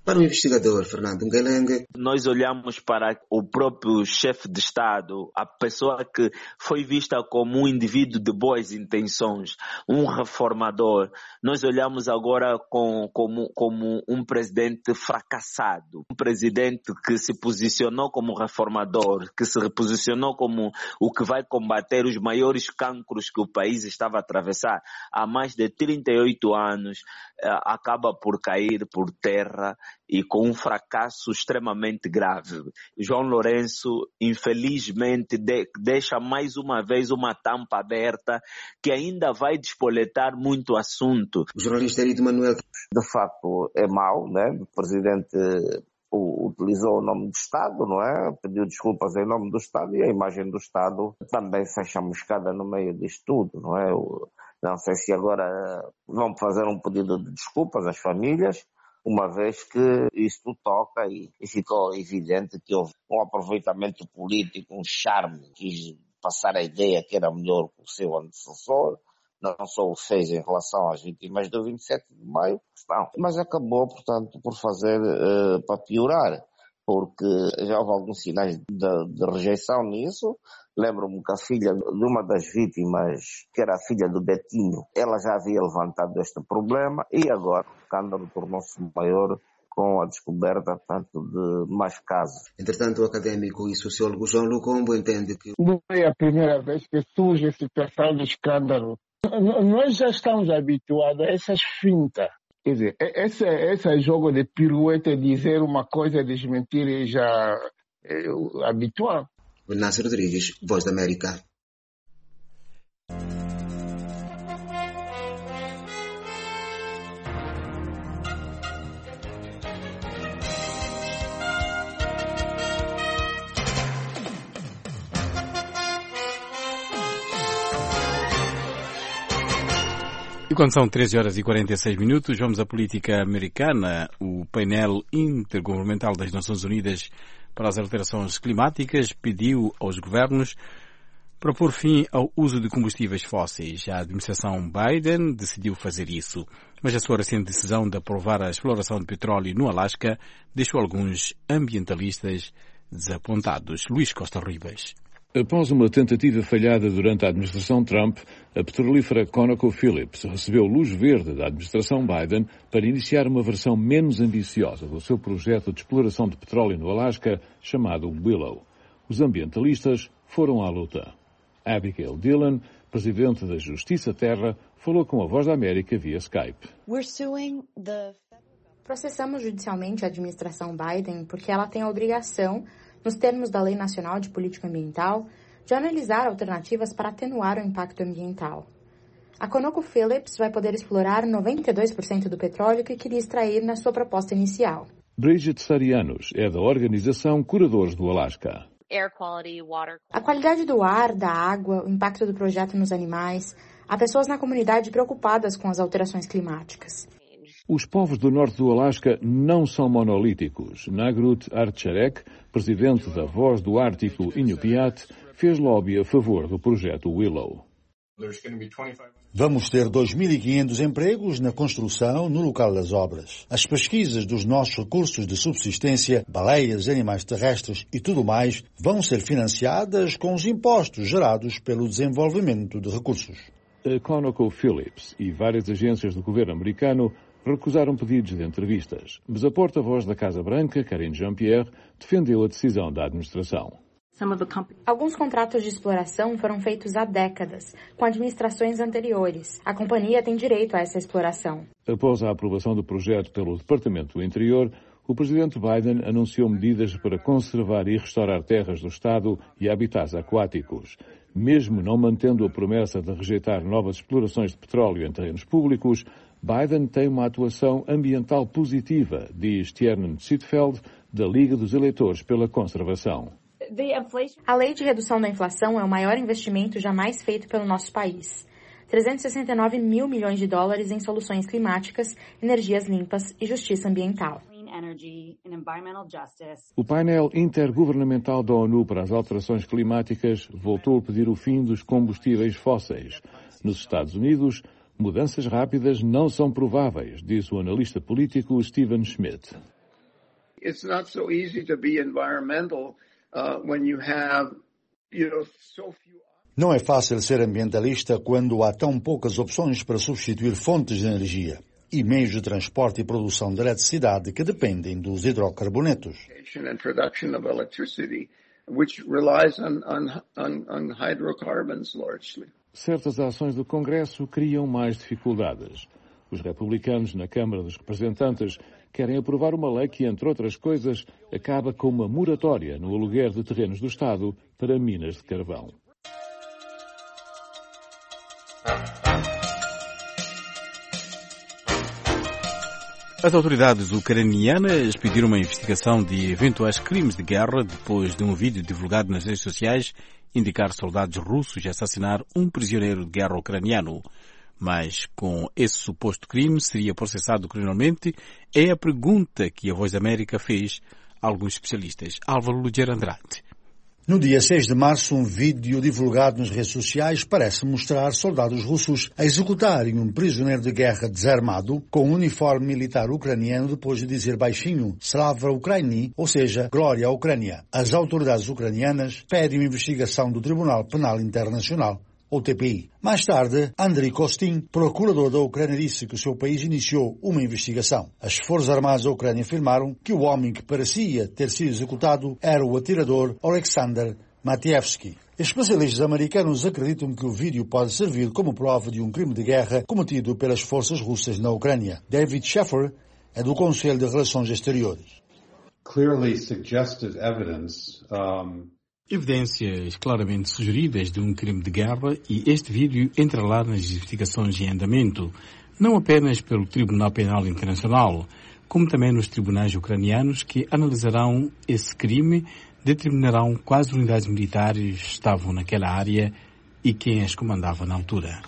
Para o investigador Fernando Ngelenge, nós olhamos para o próprio chefe de Estado, a pessoa que foi vista como um indivíduo de boas intenções, um reformador. Nós olhamos agora com, como, como um presidente fracassado, um presidente que se posicionou como reformador, que se reposicionou como o que vai combater os maiores cancros que o país estava a atravessar há mais de trinta e oito anos, acaba por cair por terra e com um fracasso extremamente grave. João Lourenço, infelizmente, de, deixa mais uma vez uma tampa aberta que ainda vai despoletar muito assunto. O jornalista Herito Manuel. De facto, é mau, né? O presidente o, utilizou o nome do Estado, não é? Pediu desculpas em nome do Estado e a imagem do Estado também se chamuscada no meio disto tudo, não é? O, não sei se agora vão fazer um pedido de desculpas às famílias, uma vez que isto toca e, e ficou evidente que houve um aproveitamento político, um charme, quis passar a ideia que era melhor que o seu antecessor, não só o fez em relação às vítimas do vinte e sete de maio, não, mas acabou, portanto, por fazer uh, para piorar, porque já houve alguns sinais de, de rejeição nisso. Lembro-me que a filha de uma das vítimas, que era a filha do Betinho, ela já havia levantado este problema e agora o escândalo tornou-se maior com a descoberta, tanto de mais casos. Entretanto, o académico e sociólogo João Lucombo entende que... Não é a primeira vez que surge a situação de escândalo. Nós já estamos habituados a essas fintas. Quer dizer, esse, esse jogo de pirueta, dizer uma coisa, desmentir, é já é habitual. Inácio Rodrigues, Voz da América. E quando são treze horas e quarenta e seis minutos, vamos à política americana. O painel intergovernamental das Nações Unidas para as alterações climáticas pediu aos governos para pôr fim ao uso de combustíveis fósseis. A administração Biden decidiu fazer isso, mas a sua recente decisão de aprovar a exploração de petróleo no Alasca deixou alguns ambientalistas desapontados. Luís Costa Ribas. Após uma tentativa falhada durante a administração Trump, a petrolífera ConocoPhillips recebeu luz verde da administração Biden para iniciar uma versão menos ambiciosa do seu projeto de exploração de petróleo no Alasca, chamado Willow. Os ambientalistas foram à luta. Abigail Dillon, presidente da Justiça Terra, falou com a Voz da América via Skype. Processamos judicialmente a administração Biden porque ela tem a obrigação, nos termos da Lei Nacional de Política Ambiental, de analisar alternativas para atenuar o impacto ambiental. A ConocoPhillips vai poder explorar noventa e dois por cento do petróleo que queria extrair na sua proposta inicial. Bridget Sarianos é da organização Curadores do Alasca. A qualidade do ar, da água, o impacto do projeto nos animais, há pessoas na comunidade preocupadas com as alterações climáticas. Os povos do norte do Alasca não são monolíticos. Nagrut Artcharek, presidente da Voz do Ártico Inupiat, fez lobby a favor do projeto Willow. Vamos ter dois mil e quinhentos empregos na construção no local das obras. As pesquisas dos nossos recursos de subsistência, baleias, animais terrestres e tudo mais vão ser financiadas com os impostos gerados pelo desenvolvimento de recursos. A ConocoPhillips e várias agências do governo americano recusaram pedidos de entrevistas, mas a porta-voz da Casa Branca, Karine Jean-Pierre, defendeu a decisão da administração. Alguns contratos de exploração foram feitos há décadas, com administrações anteriores. A companhia tem direito a essa exploração. Após a aprovação do projeto pelo Departamento do Interior, o presidente Biden anunciou medidas para conservar e restaurar terras do Estado e habitats aquáticos. Mesmo não mantendo a promessa de rejeitar novas explorações de petróleo em terrenos públicos, Biden tem uma atuação ambiental positiva, diz Tiernan Sitfeld, da Liga dos Eleitores pela Conservação. A lei de redução da inflação é o maior investimento jamais feito pelo nosso país. trezentos e sessenta e nove mil milhões de dólares em soluções climáticas, energias limpas e justiça ambiental. O painel intergovernamental da ONU para as alterações climáticas voltou a pedir o fim dos combustíveis fósseis. Nos Estados Unidos, mudanças rápidas não são prováveis, diz o analista político Steven Schmidt. It's not so easy to be environmental uh, when you have, you know, so few. Não é fácil ser ambientalista quando há tão poucas opções para substituir fontes de energia e meios de transporte e produção de eletricidade que dependem dos hidrocarbonetos. And production of electricity, which relies on, on, on, on hydrocarbons largely. Certas ações do Congresso criam mais dificuldades. Os republicanos na Câmara dos Representantes querem aprovar uma lei que, entre outras coisas, acaba com uma moratória no aluguer de terrenos do Estado para minas de carvão. As autoridades ucranianas pediram uma investigação de eventuais crimes de guerra depois de um vídeo divulgado nas redes sociais indicar soldados russos assassinar um prisioneiro de guerra ucraniano. Mas com esse suposto crime seria processado criminalmente? É a pergunta que a Voz da América fez a alguns especialistas. Álvaro Luger Andrade. No dia seis de março, um vídeo divulgado nas redes sociais parece mostrar soldados russos a executarem um prisioneiro de guerra desarmado com um uniforme militar ucraniano depois de dizer baixinho Slava Ukraini, ou seja, Glória à Ucrânia. As autoridades ucranianas pedem uma investigação do Tribunal Penal Internacional, ou T P I. Mais tarde, Andriy Kostin, procurador da Ucrânia, disse que o seu país iniciou uma investigação. As Forças Armadas da Ucrânia afirmaram que o homem que parecia ter sido executado era o atirador Oleksandr Matievsky. Especialistas americanos acreditam que o vídeo pode servir como prova de um crime de guerra cometido pelas forças russas na Ucrânia. David Sheffer é do Conselho de Relações Exteriores. Clearly suggested evidence, um... Evidências claramente sugeridas de um crime de guerra, e este vídeo entra lá nas investigações em andamento, não apenas pelo Tribunal Penal Internacional, como também nos tribunais ucranianos que analisarão esse crime, determinarão quais unidades militares estavam naquela área e quem as comandava na altura.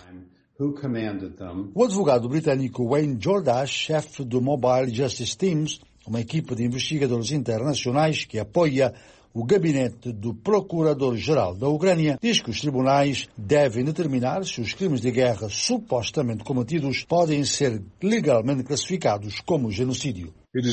O advogado britânico Wayne Jordash, chefe do Mobile Justice Teams, uma equipa de investigadores internacionais que apoia o gabinete do Procurador-Geral da Ucrânia, diz que os tribunais devem determinar se os crimes de guerra supostamente cometidos podem ser legalmente classificados como genocídio.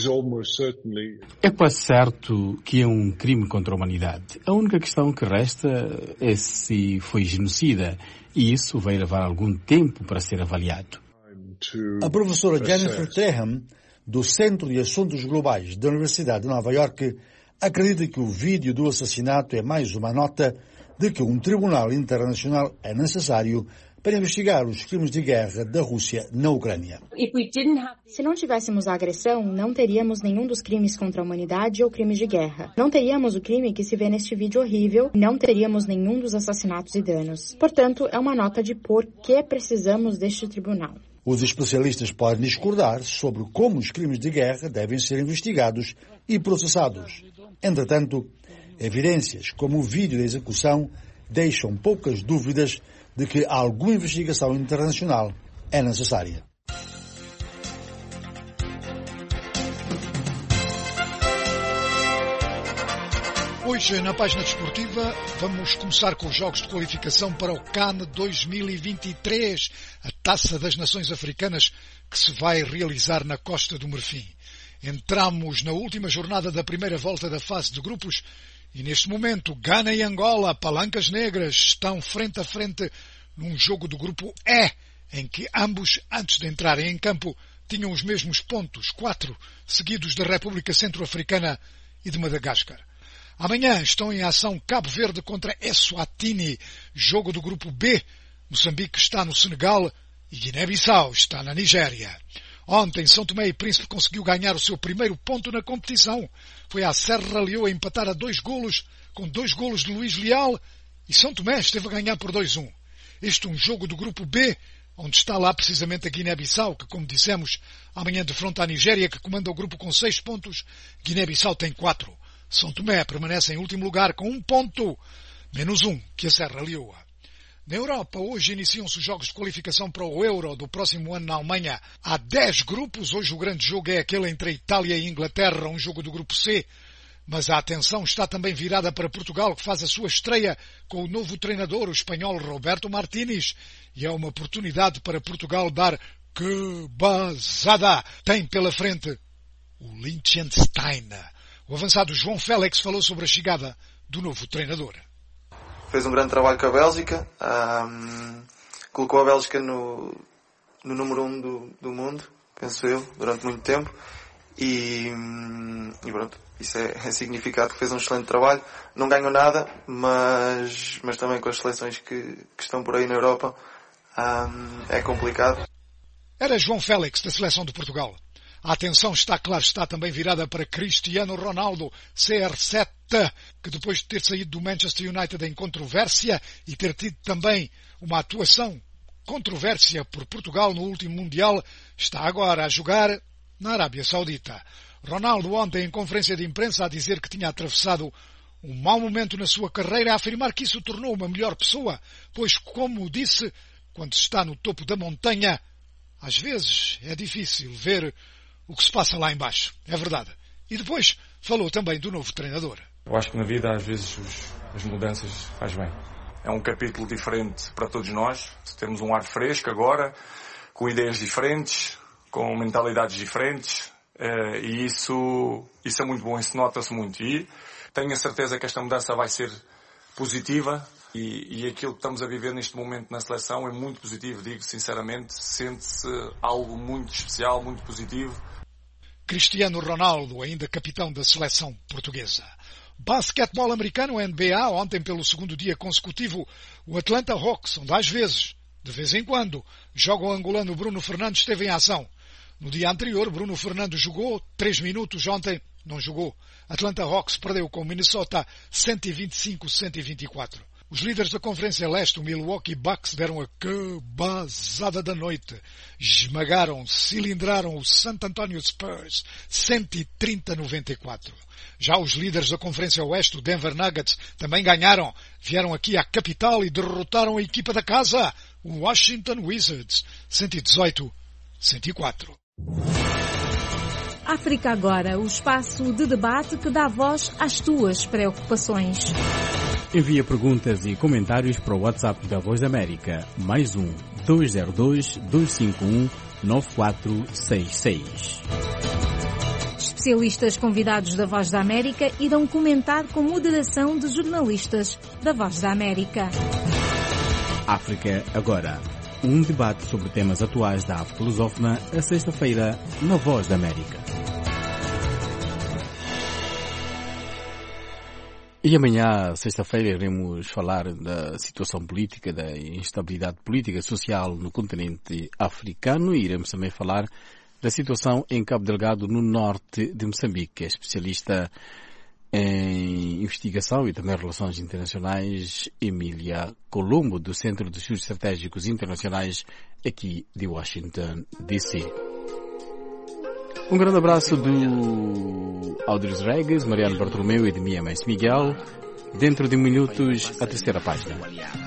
É quase certo que é um crime contra a humanidade. A única questão que resta é se foi genocida, e isso vai levar algum tempo para ser avaliado. A professora Jennifer Treham, do Centro de Assuntos Globais da Universidade de Nova Iorque, acredita que o vídeo do assassinato é mais uma nota de que um tribunal internacional é necessário para investigar os crimes de guerra da Rússia na Ucrânia. Se não tivéssemos a agressão, não teríamos nenhum dos crimes contra a humanidade ou crimes de guerra. Não teríamos o crime que se vê neste vídeo horrível, não teríamos nenhum dos assassinatos e danos. Portanto, é uma nota de por que precisamos deste tribunal. Os especialistas podem discordar sobre como os crimes de guerra devem ser investigados e processados. Entretanto, evidências como o vídeo da execução deixam poucas dúvidas de que alguma investigação internacional é necessária. Hoje, na página desportiva, vamos começar com os jogos de qualificação para o CAN dois mil e vinte e três, a Taça das Nações Africanas, que se vai realizar na Costa do Marfim. Entramos na última jornada da primeira volta da fase de grupos e, neste momento, Gana e Angola, palancas negras, estão frente a frente num jogo do grupo E, em que ambos, antes de entrarem em campo, tinham os mesmos pontos, quatro, seguidos da República Centro-Africana e de Madagascar. Amanhã estão em ação Cabo Verde contra Eswatini, jogo do grupo B. Moçambique está no Senegal e Guiné-Bissau está na Nigéria. Ontem, São Tomé e Príncipe conseguiu ganhar o seu primeiro ponto na competição. Foi à Serra Leoa empatar a dois golos, com dois golos de Luís Leal, e São Tomé esteve a ganhar por dois a um. Este é um jogo do grupo B, onde está lá precisamente a Guiné-Bissau, que, como dissemos, amanhã defronta a Nigéria, que comanda o grupo com seis pontos. Guiné-Bissau tem quatro. São Tomé permanece em último lugar com um ponto, menos um que a Serra Leoa. Na Europa, hoje iniciam-se os jogos de qualificação para o Euro do próximo ano na Alemanha. Há dez grupos. Hoje o grande jogo é aquele entre a Itália e a Inglaterra, um jogo do grupo C. Mas a atenção está também virada para Portugal, que faz a sua estreia com o novo treinador, o espanhol Roberto Martínez. E é uma oportunidade para Portugal dar que bazada tem pela frente o Liechtenstein. O avançado João Félix falou sobre a chegada do novo treinador. Fez um grande trabalho com a Bélgica, um, colocou a Bélgica no, no número um do, do mundo, penso eu, durante muito tempo, e, e pronto, isso é, é significado que fez um excelente trabalho. Não ganhou nada, mas, mas também com as seleções que, que estão por aí na Europa, um, é complicado. Era João Félix, da seleção de Portugal. A atenção está, claro está, também virada para Cristiano Ronaldo, C R sete, que depois de ter saído do Manchester United em controvérsia e ter tido também uma atuação controvérsia por Portugal no último Mundial, está agora a jogar na Arábia Saudita. Ronaldo ontem em conferência de imprensa a dizer que tinha atravessado um mau momento na sua carreira, a afirmar que isso o tornou uma melhor pessoa, pois, como disse, quando se está no topo da montanha, às vezes é difícil ver o que se passa lá embaixo. É verdade. E depois falou também do novo treinador. Eu acho que na vida às vezes os, as mudanças faz bem. É um capítulo diferente para todos nós. Temos um ar fresco agora, com ideias diferentes, com mentalidades diferentes. Uh, e isso, isso é muito bom, isso nota-se muito. E tenho a certeza que esta mudança vai ser positiva. E, e aquilo que estamos a viver neste momento na seleção é muito positivo, digo sinceramente. Sente-se algo muito especial, muito positivo. Cristiano Ronaldo, ainda capitão da seleção portuguesa. Basquetebol americano, N B A, ontem pelo segundo dia consecutivo, o Atlanta Hawks, onde às vezes, de vez em quando, joga o angolano Bruno Fernandes, esteve em ação. No dia anterior, Bruno Fernandes jogou três minutos, ontem não jogou. Atlanta Hawks perdeu com o Minnesota cento e vinte e cinco a cento e vinte e quatro. Os líderes da Conferência Leste, o Milwaukee Bucks, deram a cabazada da noite. Esmagaram, cilindraram o San Antonio Spurs, cento e trinta a noventa e quatro. Já os líderes da Conferência Oeste, o Denver Nuggets, também ganharam. Vieram aqui à capital e derrotaram a equipa da casa, o Washington Wizards, cento e dezoito a cento e quatro. África Agora, o espaço de debate que dá voz às tuas preocupações. Envia perguntas e comentários para o WhatsApp da Voz da América, mais um dois zero dois, dois cinco um, nove quatro seis seis. Especialistas convidados da Voz da América irão comentar com moderação de jornalistas da Voz da América. África Agora, um debate sobre temas atuais da África lusófona, a sexta-feira, na Voz da América. E amanhã, sexta-feira, iremos falar da situação política, da instabilidade política e social no continente africano e iremos também falar da situação em Cabo Delgado, no norte de Moçambique. É especialista em investigação e também relações internacionais, Emília Colombo, do Centro de Estudos Estratégicos Internacionais aqui de Washington, D C. Um grande abraço do Aldris Regues, Mariano Bartolomeu e de minha mãe Miguel. Dentro de minutos, a terceira página.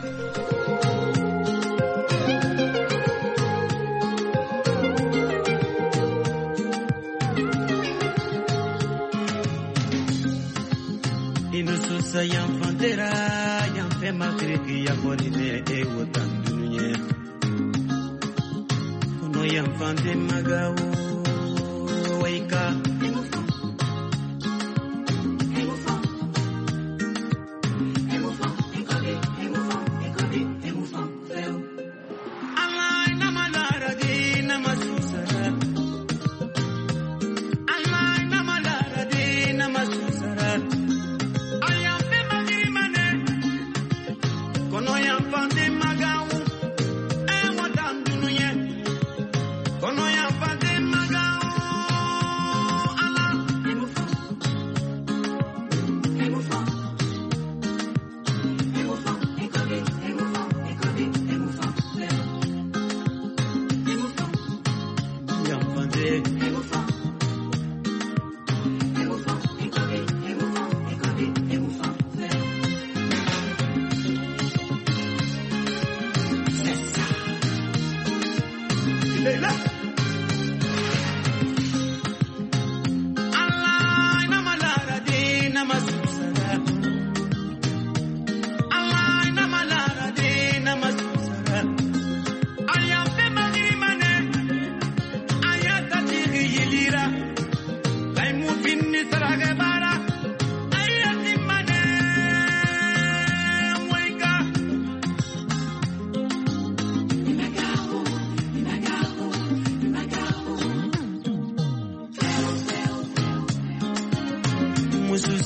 Inususa yang fantera yang fema kriki ya bonine e wotandunye. Uno yang fante magau. Kono ya pande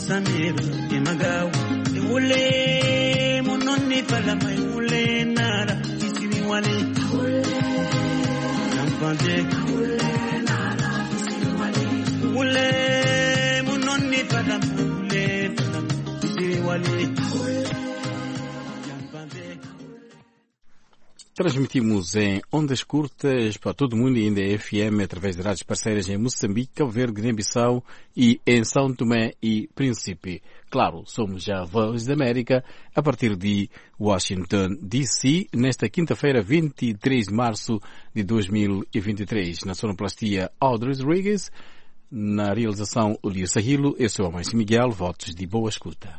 Samir Imagao Ule Mononi Palama Ule Nara Isimi Wale Nampante Ule Nara Isimi Wale Ule Mononi Palama Ule Palama Isimi Wale. Transmitimos em ondas curtas para todo o mundo e ainda é F M através de rádios parceiras em Moçambique, Cabo Verde, Guiné-Bissau e em São Tomé e Príncipe. Claro, somos a Voz da América a partir de Washington, D C, nesta quinta-feira, vinte e três de março de dois mil e vinte e três. Na sonoplastia, Audrey Rodrigues, na realização, Ulio Sahilo. Eu sou a Mãe Miguel, votos de boa escuta.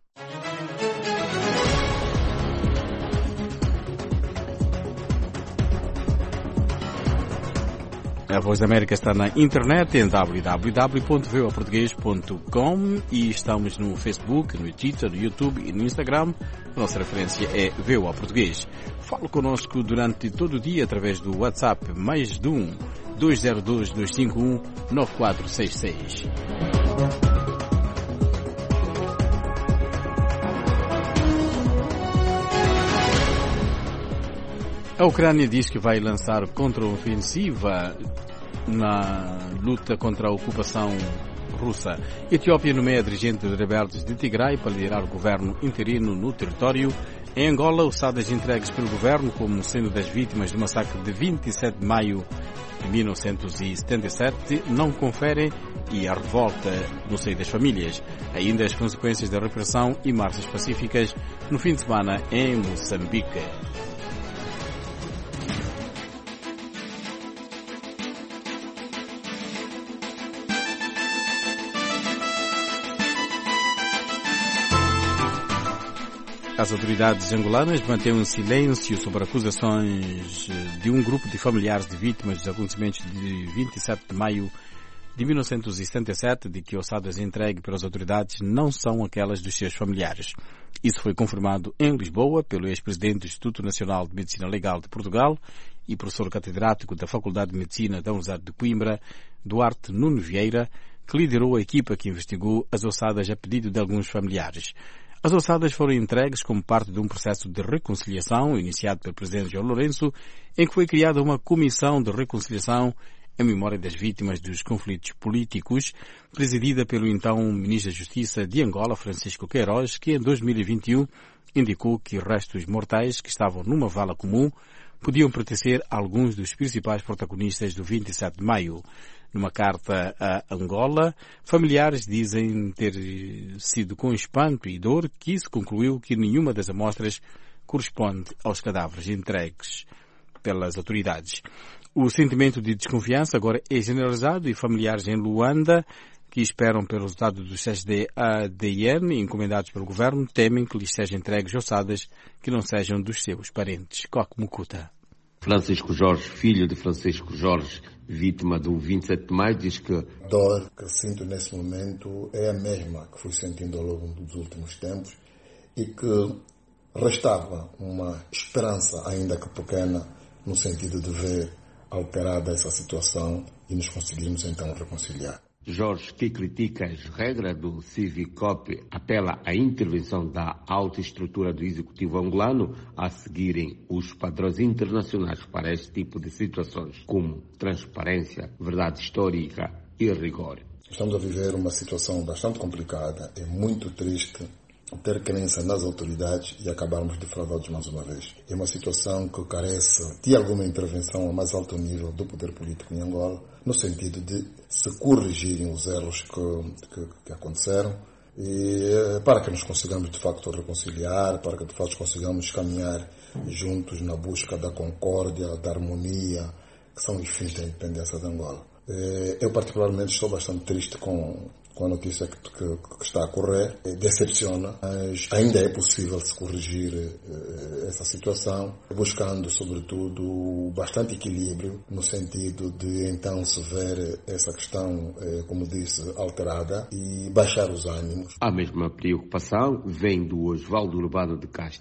A Voz da América está na internet em w w w ponto voa português ponto com e estamos no Facebook, no Twitter, no YouTube e no Instagram. A nossa referência é Voa Português. Fale connosco durante todo o dia através do WhatsApp mais de um dois zero dois, dois cinco um, nove quatro seis seis. A Ucrânia diz que vai lançar contra-ofensiva na luta contra a ocupação russa. A Etiópia nomeia dirigente de rebeldes de Tigray para liderar o governo interino no território. Em Angola, ossadas entregues pelo governo como sendo das vítimas do massacre de vinte e sete de maio de mil novecentos e setenta e sete não conferem e a revolta no seio das famílias. Ainda as consequências da repressão e marchas pacíficas no fim de semana em Moçambique. As autoridades angolanas mantêm um silêncio sobre acusações de um grupo de familiares de vítimas dos acontecimentos de vinte e sete de maio de mil novecentos e setenta e sete de que ossadas entregues pelas autoridades não são aquelas dos seus familiares. Isso foi confirmado em Lisboa pelo ex-presidente do Instituto Nacional de Medicina Legal de Portugal e professor catedrático da Faculdade de Medicina da Universidade de Coimbra, Duarte Nuno Vieira, que liderou a equipa que investigou as ossadas a pedido de alguns familiares. As ossadas foram entregues como parte de um processo de reconciliação iniciado pelo presidente João Lourenço, em que foi criada uma comissão de reconciliação em memória das vítimas dos conflitos políticos, presidida pelo então ministro da Justiça de Angola, Francisco Queiroz, que em dois mil e vinte e um indicou que restos mortais que estavam numa vala comum podiam pertencer a alguns dos principais protagonistas do vinte e sete de maio. Numa carta a Angola, familiares dizem ter sido com espanto e dor que se concluiu que nenhuma das amostras corresponde aos cadáveres entregues pelas autoridades. O sentimento de desconfiança agora é generalizado e familiares em Luanda, que esperam pelo resultado dos testes de A D N encomendados pelo governo, temem que lhes sejam entregues ossadas que não sejam dos seus parentes. Coque Mucuta. Francisco Jorge, filho de Francisco Jorge, vítima do vinte e sete de maio, diz que a dor que sinto nesse momento é a mesma que fui sentindo ao longo dos últimos tempos e que restava uma esperança, ainda que pequena, no sentido de ver alterada essa situação e nos conseguirmos então reconciliar. Jorge, que critica as regras do Civicop, apela à intervenção da alta estrutura do executivo angolano a seguirem os padrões internacionais para este tipo de situações, como transparência, verdade histórica e rigor. Estamos a viver uma situação bastante complicada, é muito triste ter crença nas autoridades e acabarmos defraudados mais uma vez. É uma situação que carece de alguma intervenção a mais alto nível do poder político em Angola, no sentido de se corrigirem os erros que, que, que aconteceram e para que nos consigamos de facto reconciliar, para que de facto consigamos caminhar juntos na busca da concórdia, da harmonia, que são os fins da independência de Angola. Eu particularmente estou bastante triste com com a notícia que, que, que está a correr, decepciona, mas ainda é possível se corrigir eh, essa situação, buscando sobretudo bastante equilíbrio, no sentido de então se ver essa questão, eh, como disse, alterada e baixar os ânimos. A mesma preocupação vem do Osvaldo Urbano de Castro,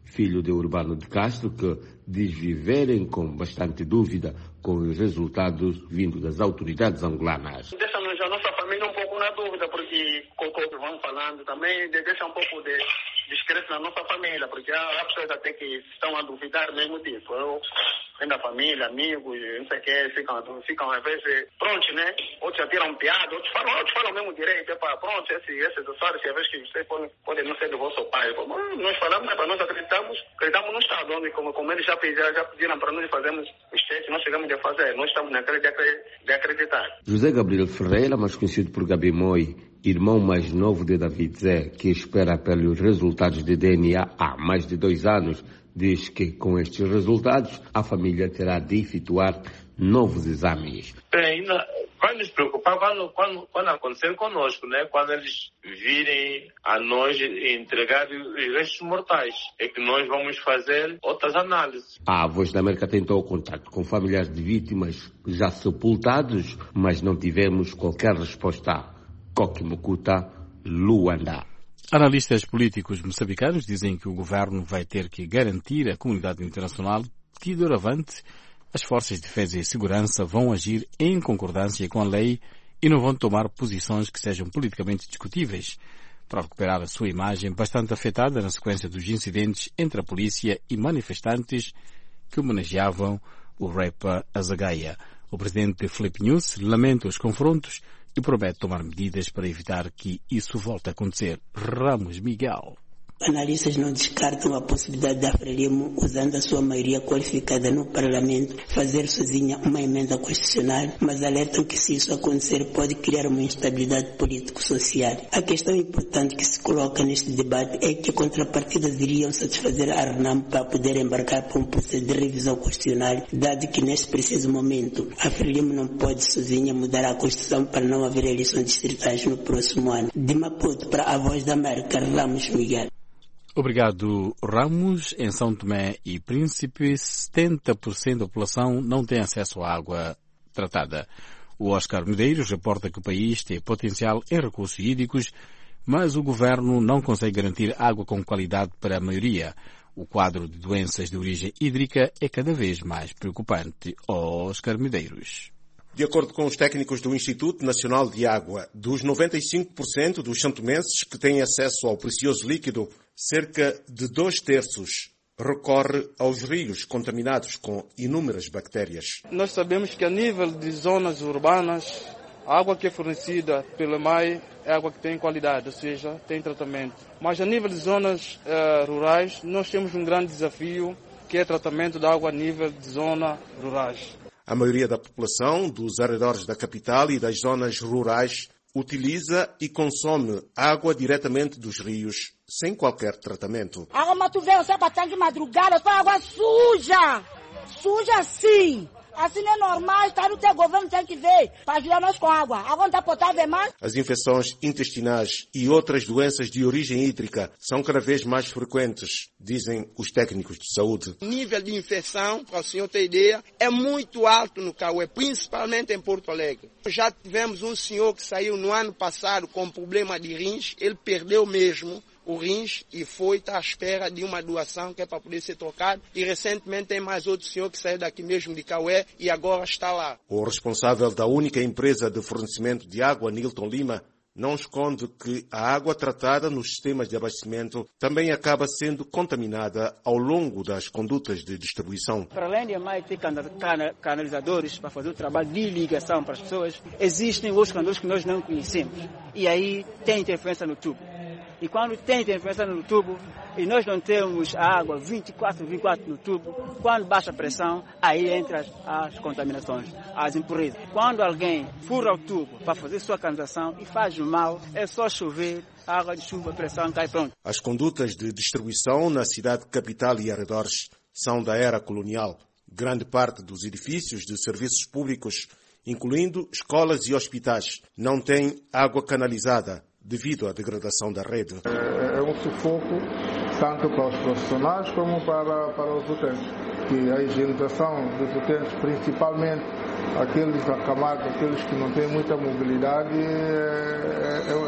filho de Urbano de Castro, que diz viverem com bastante dúvida com os resultados vindos das autoridades angolanas. Deixa-nos a nossa família um pouco na dúvida, porque com o que vão falando também deixa um pouco de descrença na nossa família, porque há, há pessoas até que estão a duvidar mesmo disso. Eu, da família, amigos, não sei o que, ficam, ficam às vezes prontos, né? Outros já tiram piada, outros falam, outros falam mesmo direito, é para pronto, esse, esse doçário, se às vezes que vocês podem, podem não ser do vosso pai. Como nós falamos, é para nós acreditamos, acreditamos no Estado, onde como, como eles já pediram, já pediram para nós fazermos os testes, nós chegamos a fazer, nós estamos naquele de, de acreditar. José Gabriel Ferreira, mais conhecido por Gabi Moi, irmão mais novo de David Zé, que espera pelos resultados de D N A há mais de dois anos, diz que com estes resultados a família terá de efetuar novos exames. Bem, vai nos preocupar quando, quando, quando acontecer conosco, né? Quando eles virem a nós entregar os restos mortais, é que nós vamos fazer outras análises. A Voz da América tentou contato com familiares de vítimas já sepultados, mas não tivemos qualquer resposta. Koki Mukuta, Luanda. Analistas políticos moçambicanos dizem que o governo vai ter que garantir à comunidade internacional que, doravante, as forças de defesa e segurança vão agir em concordância com a lei e não vão tomar posições que sejam politicamente discutíveis, para recuperar a sua imagem bastante afetada na sequência dos incidentes entre a polícia e manifestantes que homenageavam o rapper Azagaia. O presidente Filipe Nyusi lamenta os confrontos e promete tomar medidas para evitar que isso volte a acontecer. Ramos Miguel. Analistas não descartam a possibilidade da Frelimo, usando a sua maioria qualificada no Parlamento, fazer sozinha uma emenda constitucional, mas alertam que se isso acontecer pode criar uma instabilidade político-social. A questão importante que se coloca neste debate é que contrapartidas iriam satisfazer a Renam para poder embarcar para um processo de revisão constitucional, dado que neste preciso momento a Frelimo não pode sozinha mudar a Constituição para não haver eleições distritais no próximo ano. De Maputo para a Voz da América, Ramos Miguel. Obrigado, Ramos. Em São Tomé e Príncipe, setenta por cento da população não tem acesso à água tratada. O Oscar Medeiros reporta que o país tem potencial em recursos hídricos, mas o governo não consegue garantir água com qualidade para a maioria. O quadro de doenças de origem hídrica é cada vez mais preocupante. Oscar Medeiros. De acordo com os técnicos do Instituto Nacional de Água, dos noventa e cinco por cento dos santomenses que têm acesso ao precioso líquido, cerca de dois terços recorre aos rios contaminados com inúmeras bactérias. Nós sabemos que a nível de zonas urbanas, a água que é fornecida pela M A I é água que tem qualidade, ou seja, tem tratamento. Mas a nível de zonas uh, rurais, nós temos um grande desafio, que é o tratamento da água a nível de zonas rurais. A maioria da população dos arredores da capital e das zonas rurais utiliza e consome água diretamente dos rios, sem qualquer tratamento. A água tu vê, você batendo de madrugada, só água suja, suja sim. Assim não é normal, está no teu governo, tem que ver, para ajudar nós com água. A água não está potável mais. As infecções intestinais e outras doenças de origem hídrica são cada vez mais frequentes, dizem os técnicos de saúde. O nível de infecção, para o senhor ter ideia, é muito alto no Cauê, principalmente em Porto Alegre. Já tivemos um senhor que saiu no ano passado com problema de rins, ele perdeu mesmo o rins e foi estar à espera de uma doação que é para poder ser trocado. E recentemente tem mais outro senhor que saiu daqui mesmo de Cauê e agora está lá. O responsável da única empresa de fornecimento de água, Nilton Lima, não esconde que a água tratada nos sistemas de abastecimento também acaba sendo contaminada ao longo das condutas de distribuição. Para além de a M A I ter canalizadores para fazer o trabalho de ligação para as pessoas, existem outros canalizadores que nós não conhecemos. E aí tem interferência no tubo. E quando tem interferência no tubo, e nós não temos água vinte e quatro por vinte e quatro no tubo, quando baixa a pressão, aí entram as, as contaminações, as impurezas. Quando alguém fura o tubo para fazer sua canalização e faz mal, é só chover, água de chuva, pressão, cai pronto. As condutas de distribuição na cidade capital e arredores são da era colonial. Grande parte dos edifícios de serviços públicos, incluindo escolas e hospitais, não tem água canalizada devido à degradação da rede. É, é um sufoco tanto para os profissionais como para, para os utentes. Que a higienização dos utentes, principalmente aqueles acamados, aqueles que não têm muita mobilidade, é, é, é um caos.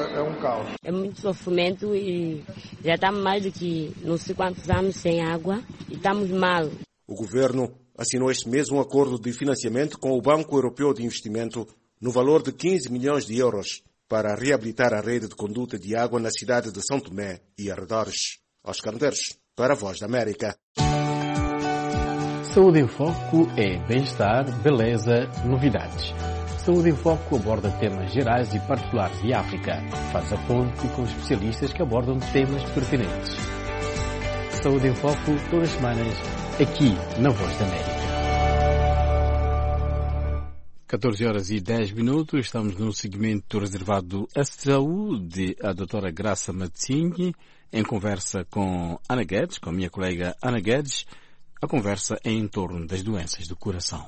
caos. É muito sofrimento e já estamos mais do que não sei quantos anos sem água e estamos mal. O governo assinou este mês um acordo de financiamento com o Banco Europeu de Investimento no valor de quinze milhões de euros para reabilitar a rede de conduta de água na cidade de São Tomé e arredores. Oscar Medeiros, para a Voz da América. Saúde em Foco é bem-estar, beleza, novidades. Saúde em Foco aborda temas gerais e particulares de África. Faz a ponte com especialistas que abordam temas pertinentes. Saúde em Foco, todas as semanas, aqui na Voz da América. catorze horas e dez minutos, estamos no segmento reservado à saúde. A doutora Graça Matsinha, em conversa com Ana Guedes, com a minha colega Ana Guedes. A conversa é em torno das doenças do coração.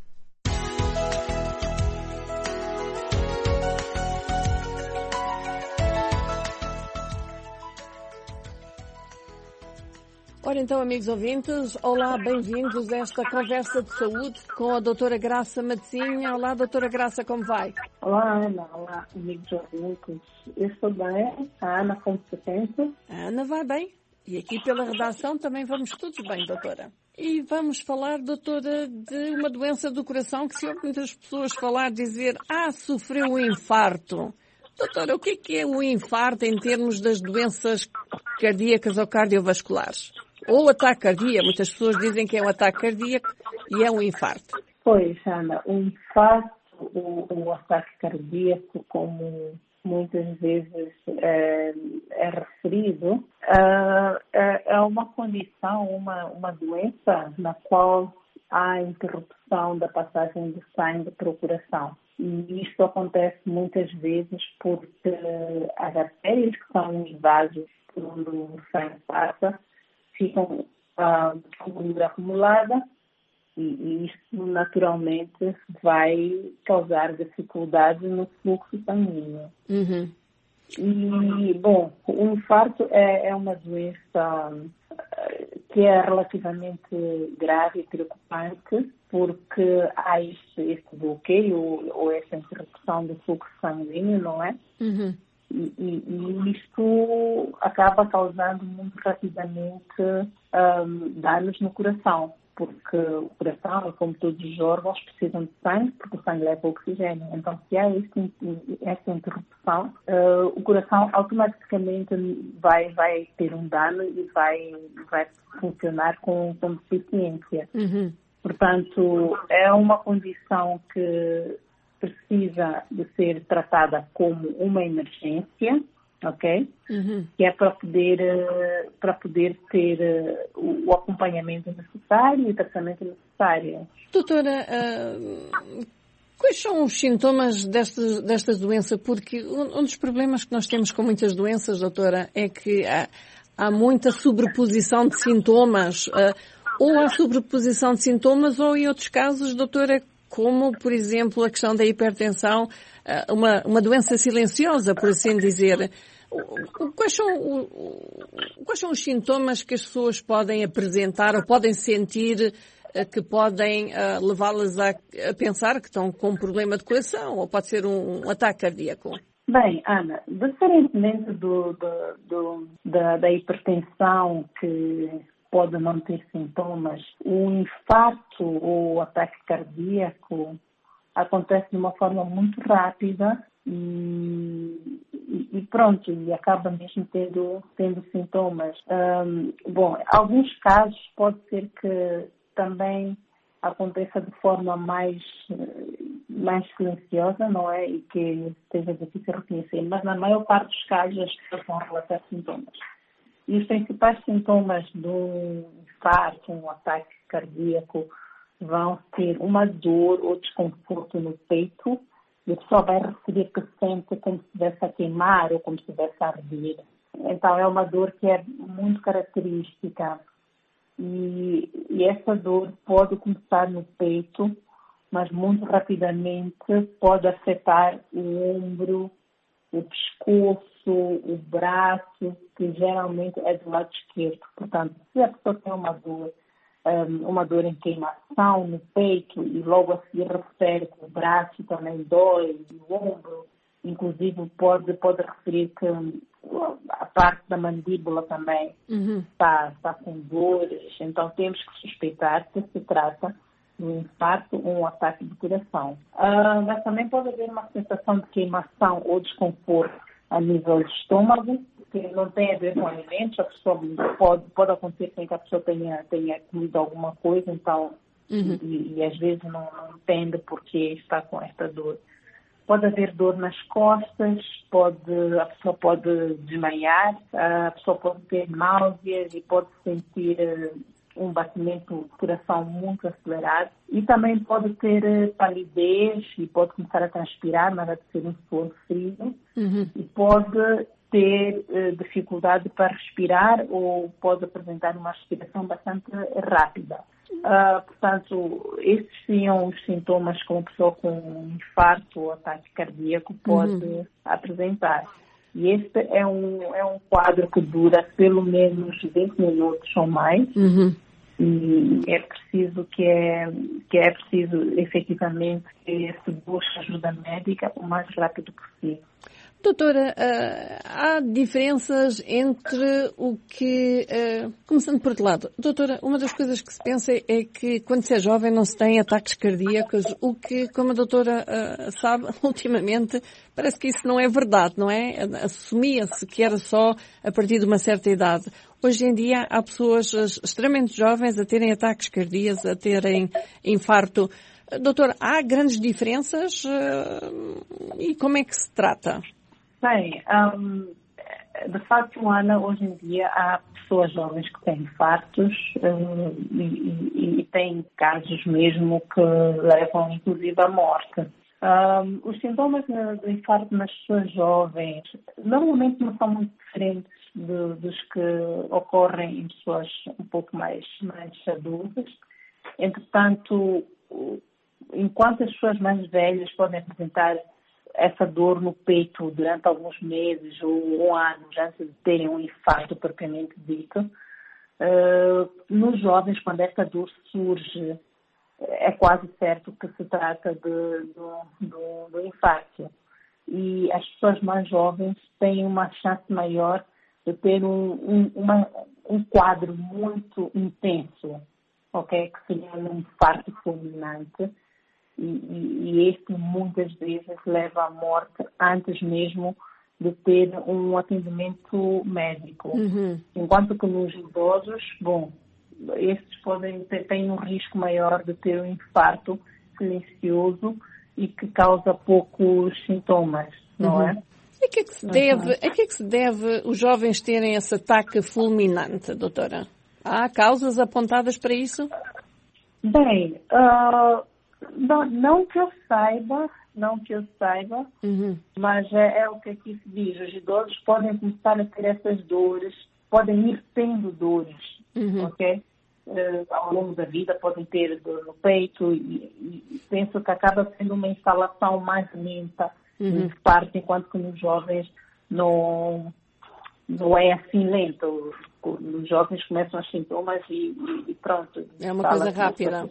Ora então, amigos ouvintes, olá, bem-vindos a esta conversa de saúde com a doutora Graça Matsinha. Olá, doutora Graça, como vai? Olá, Ana. Olá, amigos ouvintes. Eu estou bem. A Ana, como se sente? A Ana vai bem. E aqui pela redação também vamos todos bem, doutora. E vamos falar, doutora, de uma doença do coração que se ouve muitas pessoas falar, dizer, ah, sofreu um infarto. Doutora, o que é que é o infarto em termos das doenças cardíacas ou cardiovasculares? Ou ataque cardíaco, muitas pessoas dizem que é um ataque cardíaco e é um infarto. Pois, Ana, o infarto, o, o ataque cardíaco, como muitas vezes é, é referido, é, é uma condição, uma, uma doença na qual há interrupção da passagem de sangue para o coração. E isto acontece muitas vezes porque as artérias, que são os vasos por onde o sangue passa, ficam ah, com gordura acumulada e, e isto naturalmente vai causar dificuldades no fluxo sanguíneo. Uhum. E, bom, o infarto é, é uma doença que é relativamente grave e preocupante porque há este, este bloqueio ou esta interrupção do fluxo sanguíneo, não é? Uhum. E, e, e isto acaba causando muito rapidamente um, danos no coração, porque o coração, como todos os órgãos, precisam de sangue, porque o sangue leva oxigênio. Então, se há este, esta interrupção, uh, o coração automaticamente vai, vai ter um dano e vai, vai funcionar com, com deficiência. Uhum. Portanto, é uma condição que precisa de ser tratada como uma emergência, ok? Uhum. Que é para poder, para poder ter o acompanhamento necessário e o tratamento necessário. Doutora, uh, quais são os sintomas desta, desta doença? Porque um, um dos problemas que nós temos com muitas doenças, doutora, é que há, há muita sobreposição de sintomas, uh, ou há sobreposição de sintomas, ou em outros casos, doutora, como, por exemplo, a questão da hipertensão, uma, uma doença silenciosa, por assim dizer. Quais são, quais são os sintomas que as pessoas podem apresentar ou podem sentir que podem levá-las a, a pensar que estão com um problema de coração ou pode ser um, um ataque cardíaco? Bem, Ana, diferentemente do, do, do, da, da hipertensão que pode não ter sintomas, o infarto ou o ataque cardíaco acontece de uma forma muito rápida e, e, e pronto, e acaba mesmo tendo, tendo sintomas. Um, bom, em alguns casos pode ser que também aconteça de forma mais, mais silenciosa, não é? E que seja difícil reconhecer, mas na maior parte dos casos as pessoas vão relatar sintomas. E os principais sintomas do infarto, um ataque cardíaco, vão ser uma dor ou desconforto no peito. E a pessoa vai referir que sente como se estivesse a queimar ou como se estivesse a arder. Então, é uma dor que é muito característica. E, e essa dor pode começar no peito, mas muito rapidamente pode afetar o ombro, o pescoço, o braço, que geralmente é do lado esquerdo. Portanto, se a pessoa tem uma dor, um, uma dor em queimação no peito e logo a seguir refere que o braço também dói, e o ombro, inclusive pode, pode referir que a parte da mandíbula também Uhum. está, está com dores, então temos que suspeitar que se trata de um infarto ou um ataque de coração. Ah, mas também pode haver uma sensação de queimação ou desconforto a nível de estômago, que não tem a ver com alimentos, a pessoa pode, pode acontecer que a pessoa tenha, tenha comido alguma coisa, então, Uhum. e, e às vezes não, não entende porque está com esta dor. Pode haver dor nas costas, pode, a pessoa pode desmaiar, a pessoa pode ter náuseas e pode sentir uh, um batimento de coração muito acelerado. E também pode ter uh, palidez e pode começar a transpirar, mas a ter um suor frio. Uhum. E pode ter uh, dificuldade para respirar ou pode apresentar uma respiração bastante rápida. Uh, portanto, esses seriam os sintomas que uma pessoa com um infarto ou ataque cardíaco pode Uhum. apresentar. E este é um, é um quadro que dura pelo menos vinte minutos ou mais. Uhum. E é preciso que é, que é preciso efetivamente que se busque ajuda médica o mais rápido possível. Doutora, uh, há diferenças entre o que... Uh, começando por outro lado. Doutora, uma das coisas que se pensa é que quando se é jovem não se tem ataques cardíacos, o que, como a doutora uh, sabe, ultimamente parece que isso não é verdade, não é? Assumia-se que era só a partir de uma certa idade. Hoje em dia há pessoas extremamente jovens a terem ataques cardíacos, a terem infarto. Doutora, há grandes diferenças uh, e como é que se trata? Bem, um, de facto, Ana, hoje em dia há pessoas jovens que têm infartos um, e, e, e têm casos mesmo que levam inclusive à morte. Um, os sintomas do infarto nas pessoas jovens normalmente não são muito diferentes de, dos que ocorrem em pessoas um pouco mais, mais adultas. Entretanto, enquanto as pessoas mais velhas podem apresentar essa dor no peito durante alguns meses ou anos antes de terem um infarto propriamente dito, uh, nos jovens, quando essa dor surge, é quase certo que se trata de, de, de, de infarto. E as pessoas mais jovens têm uma chance maior de ter um, um, uma, um quadro muito intenso, okay? Que seria um infarto fulminante. E, e, e este muitas vezes leva à morte antes mesmo de ter um atendimento médico. Uhum. Enquanto que nos idosos, bom, estes podem ter, têm um risco maior de ter um infarto silencioso e que causa poucos sintomas, não Uhum. é? A que é que se deve, a que é que se deve os jovens terem esse ataque fulminante, doutora? Há causas apontadas para isso? Bem, uh, não, não que eu saiba, não que eu saiba, uhum. mas é, é o que aqui se diz. Os idosos podem começar a ter essas dores, podem ir tendo dores, uhum. ok? Uh, ao longo da vida podem ter dor no peito e, e penso que acaba sendo uma instalação mais lenta uhum. de parte, enquanto que nos jovens não, não é assim lento. Os jovens começam os sintomas e, e pronto. É uma coisa rápida.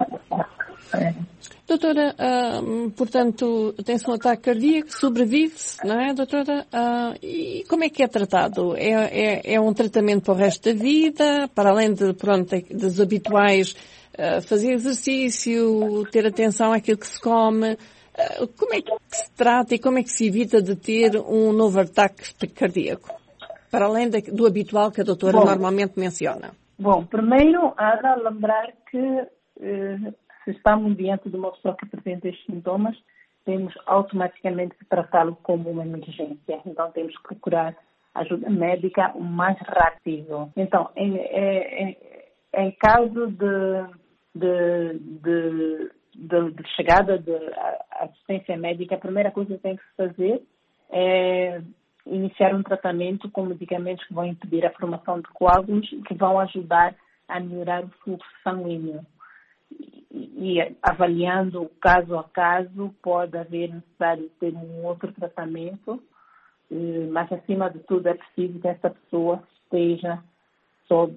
É. Doutora, uh, portanto, tem-se um ataque cardíaco, sobrevive-se, não é, doutora? Uh, e como é que é tratado? É, é, é um tratamento para o resto da vida, para além de, pronto, dos habituais, uh, fazer exercício, ter atenção àquilo que se come? Uh, como é que se trata e como é que se evita de ter um novo ataque cardíaco? Para além de, do habitual que a doutora bom, normalmente menciona. Bom, primeiro, há de lembrar que eh, se estamos diante de uma pessoa que apresenta estes sintomas, temos automaticamente que tratá-lo como uma emergência. Então, temos que procurar ajuda médica o mais rápido. Então, em, em, em caso de, de, de, de, de chegada de assistência médica, a primeira coisa que tem que se fazer é iniciar um tratamento com medicamentos que vão impedir a formação de coágulos e que vão ajudar a melhorar o fluxo sanguíneo. E, e avaliando caso a caso, pode haver necessário ter um outro tratamento, mas acima de tudo é preciso que essa pessoa esteja sob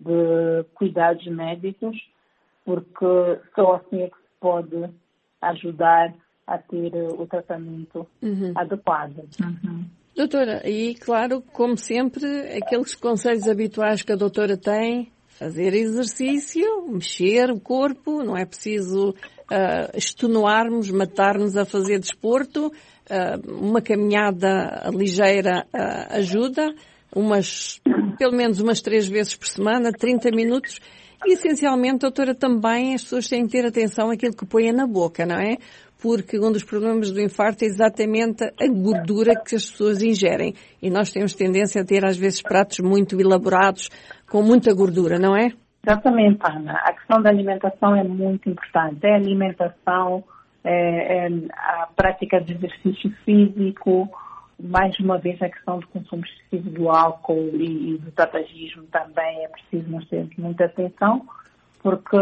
cuidados médicos, porque só assim é que se pode ajudar a ter o tratamento uhum. adequado. Uhum. Doutora, e claro, como sempre, aqueles conselhos habituais que a doutora tem, fazer exercício, mexer o corpo, não é preciso uh, extenuarmos, matar-nos a fazer desporto, uh, uma caminhada ligeira uh, ajuda, umas, pelo menos umas três vezes por semana, trinta minutos, e essencialmente, doutora, também as pessoas têm que ter atenção àquilo que põem na boca, não é? Porque um dos problemas do infarto é exatamente a gordura que as pessoas ingerem. E nós temos tendência a ter, às vezes, pratos muito elaborados, com muita gordura, não é? Exatamente, Ana. A questão da alimentação é muito importante. É a alimentação, é, é a prática de exercício físico, mais uma vez a questão do consumo excessivo do álcool e, e do tabagismo também é preciso nós termos muita atenção, porque...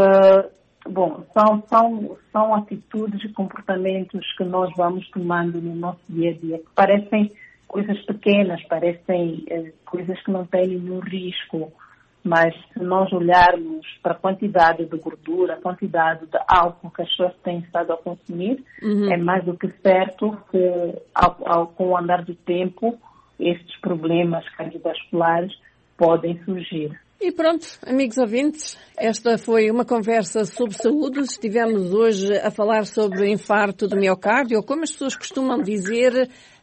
Bom, são, são, são atitudes e comportamentos que nós vamos tomando no nosso dia a dia, que parecem coisas pequenas, parecem eh, coisas que não têm nenhum risco, mas se nós olharmos para a quantidade de gordura, a quantidade de álcool que as pessoas têm estado a consumir, uhum. é mais do que certo que ao, ao, com o andar do tempo estes problemas cardiovasculares podem surgir. E pronto, amigos ouvintes, esta foi uma conversa sobre saúde. Estivemos hoje a falar sobre infarto do miocárdio, ou como as pessoas costumam dizer,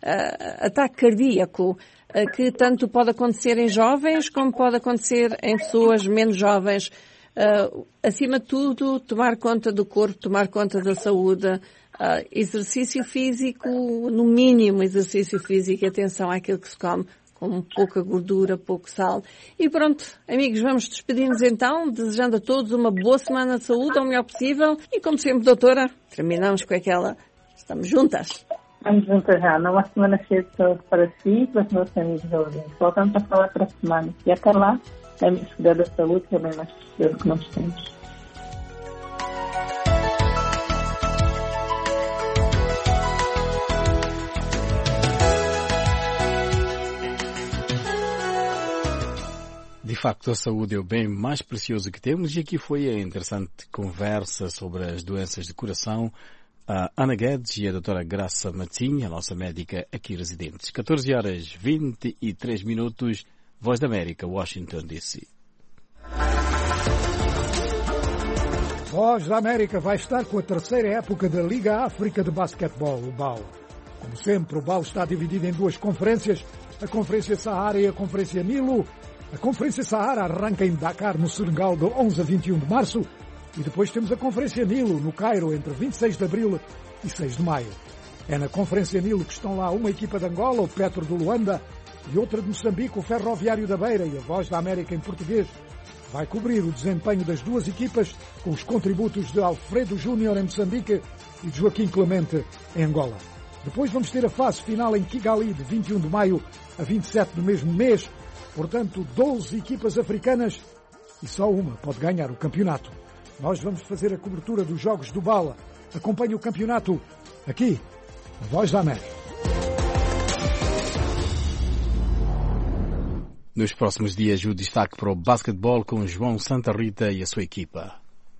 uh, ataque cardíaco, uh, que tanto pode acontecer em jovens como pode acontecer em pessoas menos jovens. Uh, acima de tudo, tomar conta do corpo, tomar conta da saúde, uh, exercício físico, no mínimo exercício físico, e atenção àquilo que se come, com pouca gordura, pouco sal. E pronto, amigos, vamos despedir-nos então, desejando a todos uma boa semana de saúde, ao melhor possível. E como sempre, doutora, terminamos com aquela, estamos juntas. Estamos juntas já, numa semana cheia de saúde para si e para os nossos amigos ouvintes. Voltamos a falar para a semana. E até lá, temos que cuidar da saúde, que é bem mais preciso do que nós temos. De facto, a saúde é o bem mais precioso que temos, e aqui foi a interessante conversa sobre as doenças de coração. A Ana Guedes e a doutora Graça Matinha, a nossa médica aqui residentes. catorze horas e vinte e três minutos, Voz da América, Washington, D C. Voz da América vai estar com a terceira época da Liga África de Basquetebol, o B A L. Como sempre, o B A L está dividido em duas conferências, a Conferência Sahara e a Conferência Nilo. A Conferência Sahara arranca em Dakar, no Senegal, de onze a vinte e um de março, e depois temos a Conferência Nilo, no Cairo, entre vinte e seis de abril e seis de maio. É na Conferência Nilo que estão lá uma equipa de Angola, o Petro do Luanda, e outra de Moçambique, o Ferroviário da Beira, e a Voz da América em português vai cobrir o desempenho das duas equipas, com os contributos de Alfredo Júnior em Moçambique e de Joaquim Clemente em Angola. Depois vamos ter a fase final em Kigali, de vinte e um de maio a vinte e sete do mesmo mês. Portanto, doze equipas africanas e só uma pode ganhar o campeonato. Nós vamos fazer a cobertura dos Jogos do B A L. Acompanhe o campeonato aqui, na Voz da América. Nos próximos dias, o destaque para o basquetebol com João Santa Rita e a sua equipa.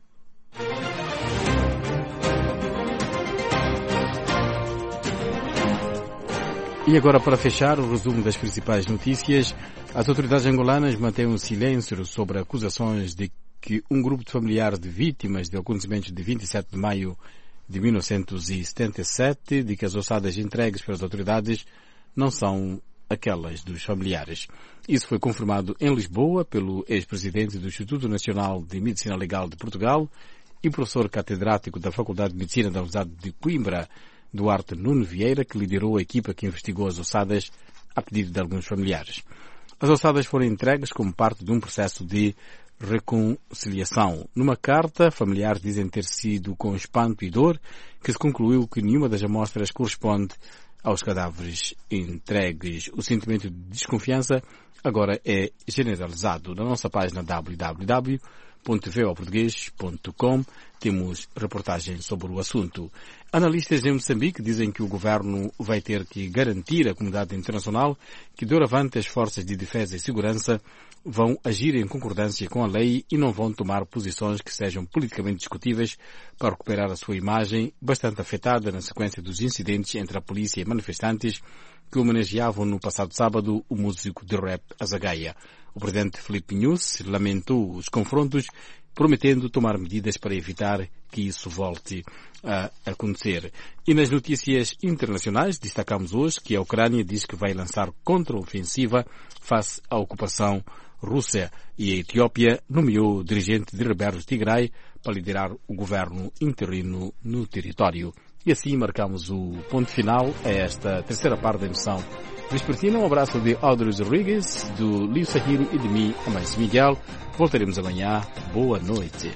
E agora, para fechar, o resumo das principais notícias. As autoridades angolanas mantêm um silêncio sobre acusações de que um grupo de familiares de vítimas de acontecimentos de vinte e sete de maio de mil novecentos e setenta e sete, de que as ossadas entregues pelas autoridades não são aquelas dos familiares. Isso foi confirmado em Lisboa pelo ex-presidente do Instituto Nacional de Medicina Legal de Portugal e professor catedrático da Faculdade de Medicina da Universidade de Coimbra, Duarte Nuno Vieira, que liderou a equipa que investigou as ossadas a pedido de alguns familiares. As ossadas foram entregues como parte de um processo de reconciliação. Numa carta, familiares dizem ter sido com espanto e dor que se concluiu que nenhuma das amostras corresponde aos cadáveres entregues. O sentimento de desconfiança agora é generalizado. Na nossa página w w w ponto v o português ponto com temos reportagens sobre o assunto. Analistas em Moçambique dizem que o governo vai ter que garantir à comunidade internacional que, doravante, as forças de defesa e segurança vão agir em concordância com a lei e não vão tomar posições que sejam politicamente discutíveis para recuperar a sua imagem, bastante afetada na sequência dos incidentes entre a polícia e manifestantes que homenageavam no passado sábado o músico de rap Azagaia. O presidente Filipe Nunes lamentou os confrontos, prometendo tomar medidas para evitar que isso volte a acontecer. E nas notícias internacionais, destacamos hoje que a Ucrânia diz que vai lançar contra-ofensiva face à ocupação russa e a Etiópia nomeou o dirigente de rebeldes Tigray para liderar o governo interino no território. E assim marcamos o ponto final a esta terceira parte da emissão vespertina. Um abraço de Audrey Rodrigues, do Lio Sahiro e de mim, Amancio Miguel. Voltaremos amanhã. Boa noite.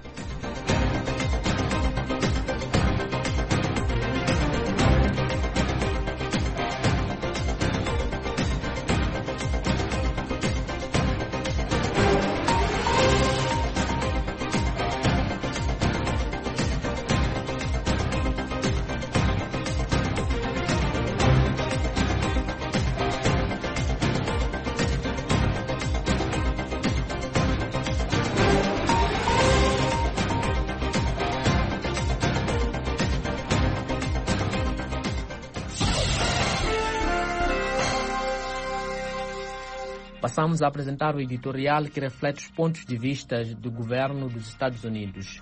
Passamos a apresentar o editorial que reflete os pontos de vista do governo dos Estados Unidos.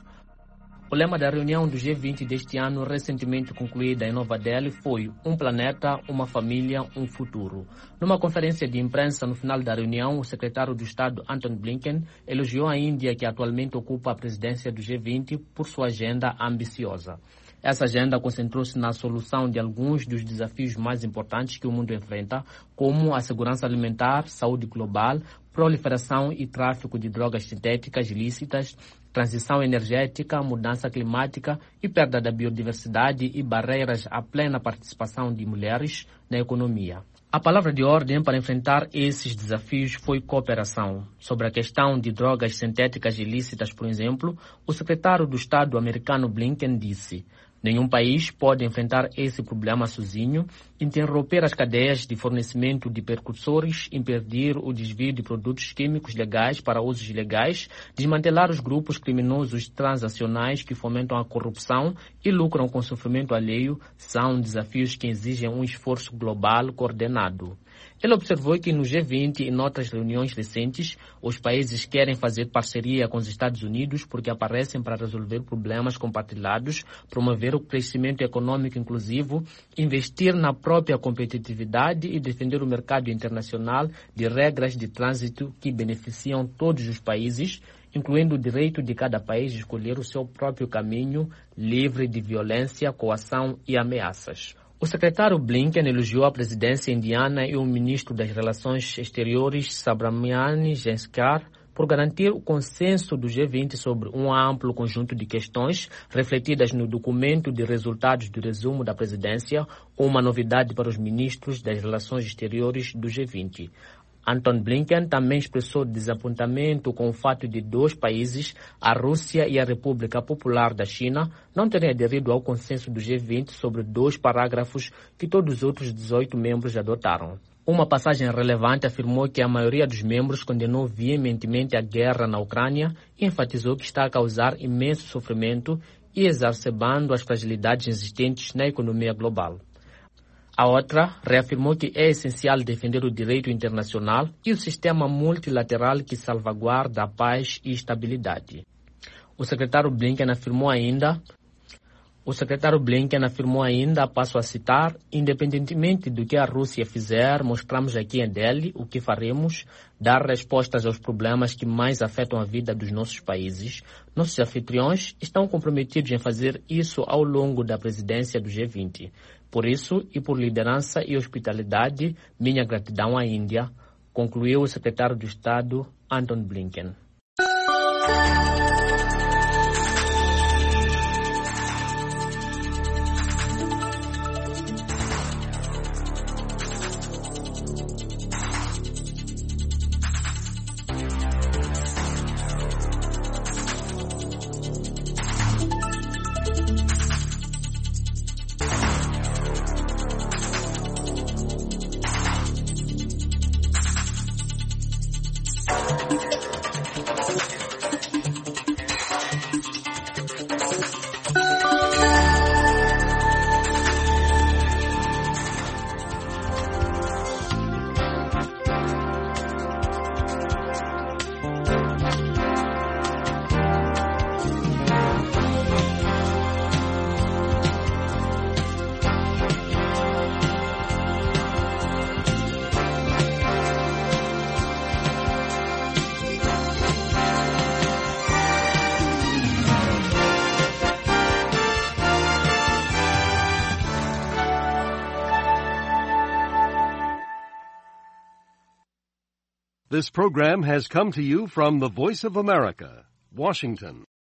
O lema da reunião do G vinte deste ano, recentemente concluída em Nova Delhi, foi Um planeta, uma família, um futuro. Numa conferência de imprensa no final da reunião, o secretário de Estado Antony Blinken elogiou a Índia, que atualmente ocupa a presidência do G vinte, por sua agenda ambiciosa. Essa agenda concentrou-se na solução de alguns dos desafios mais importantes que o mundo enfrenta, como a segurança alimentar, saúde global, proliferação e tráfico de drogas sintéticas ilícitas, transição energética, mudança climática e perda da biodiversidade e barreiras à plena participação de mulheres na economia. A palavra de ordem para enfrentar esses desafios foi cooperação. Sobre a questão de drogas sintéticas ilícitas, por exemplo, o secretário do Estado americano Blinken disse: nenhum país pode enfrentar esse problema sozinho, interromper as cadeias de fornecimento de precursores, impedir o desvio de produtos químicos legais para usos ilegais, desmantelar os grupos criminosos transacionais que fomentam a corrupção e lucram com sofrimento alheio, são desafios que exigem um esforço global coordenado. Ele observou que no G vinte e noutras reuniões recentes, os países querem fazer parceria com os Estados Unidos porque aparecem para resolver problemas compartilhados, promover o crescimento econômico inclusivo, investir na própria competitividade e defender o mercado internacional de regras de trânsito que beneficiam todos os países, incluindo o direito de cada país de escolher o seu próprio caminho, livre de violência, coação e ameaças. O secretário Blinken elogiou a presidência indiana e o ministro das Relações Exteriores, Subramanian Jaishankar, por garantir o consenso do G vinte sobre um amplo conjunto de questões refletidas no documento de resultados do resumo da presidência, uma novidade para os ministros das Relações Exteriores do G vinte. Antony Blinken também expressou desapontamento com o fato de dois países, a Rússia e a República Popular da China, não terem aderido ao consenso do G vinte sobre dois parágrafos que todos os outros dezoito membros adotaram. Uma passagem relevante afirmou que a maioria dos membros condenou veementemente a guerra na Ucrânia e enfatizou que está a causar imenso sofrimento e exacerbando as fragilidades existentes na economia global. A outra reafirmou que é essencial defender o direito internacional e o sistema multilateral que salvaguarda a paz e estabilidade. O secretário Blinken afirmou ainda, o secretário Blinken afirmou ainda, passo a citar, independentemente do que a Rússia fizer, mostramos aqui em Delhi o que faremos, dar respostas aos problemas que mais afetam a vida dos nossos países. Nossos anfitriões estão comprometidos em fazer isso ao longo da presidência do G vinte. Por isso, e por liderança e hospitalidade, minha gratidão à Índia, concluiu o secretário de Estado, Antony Blinken. This program has come to you from the Voice of America, Washington.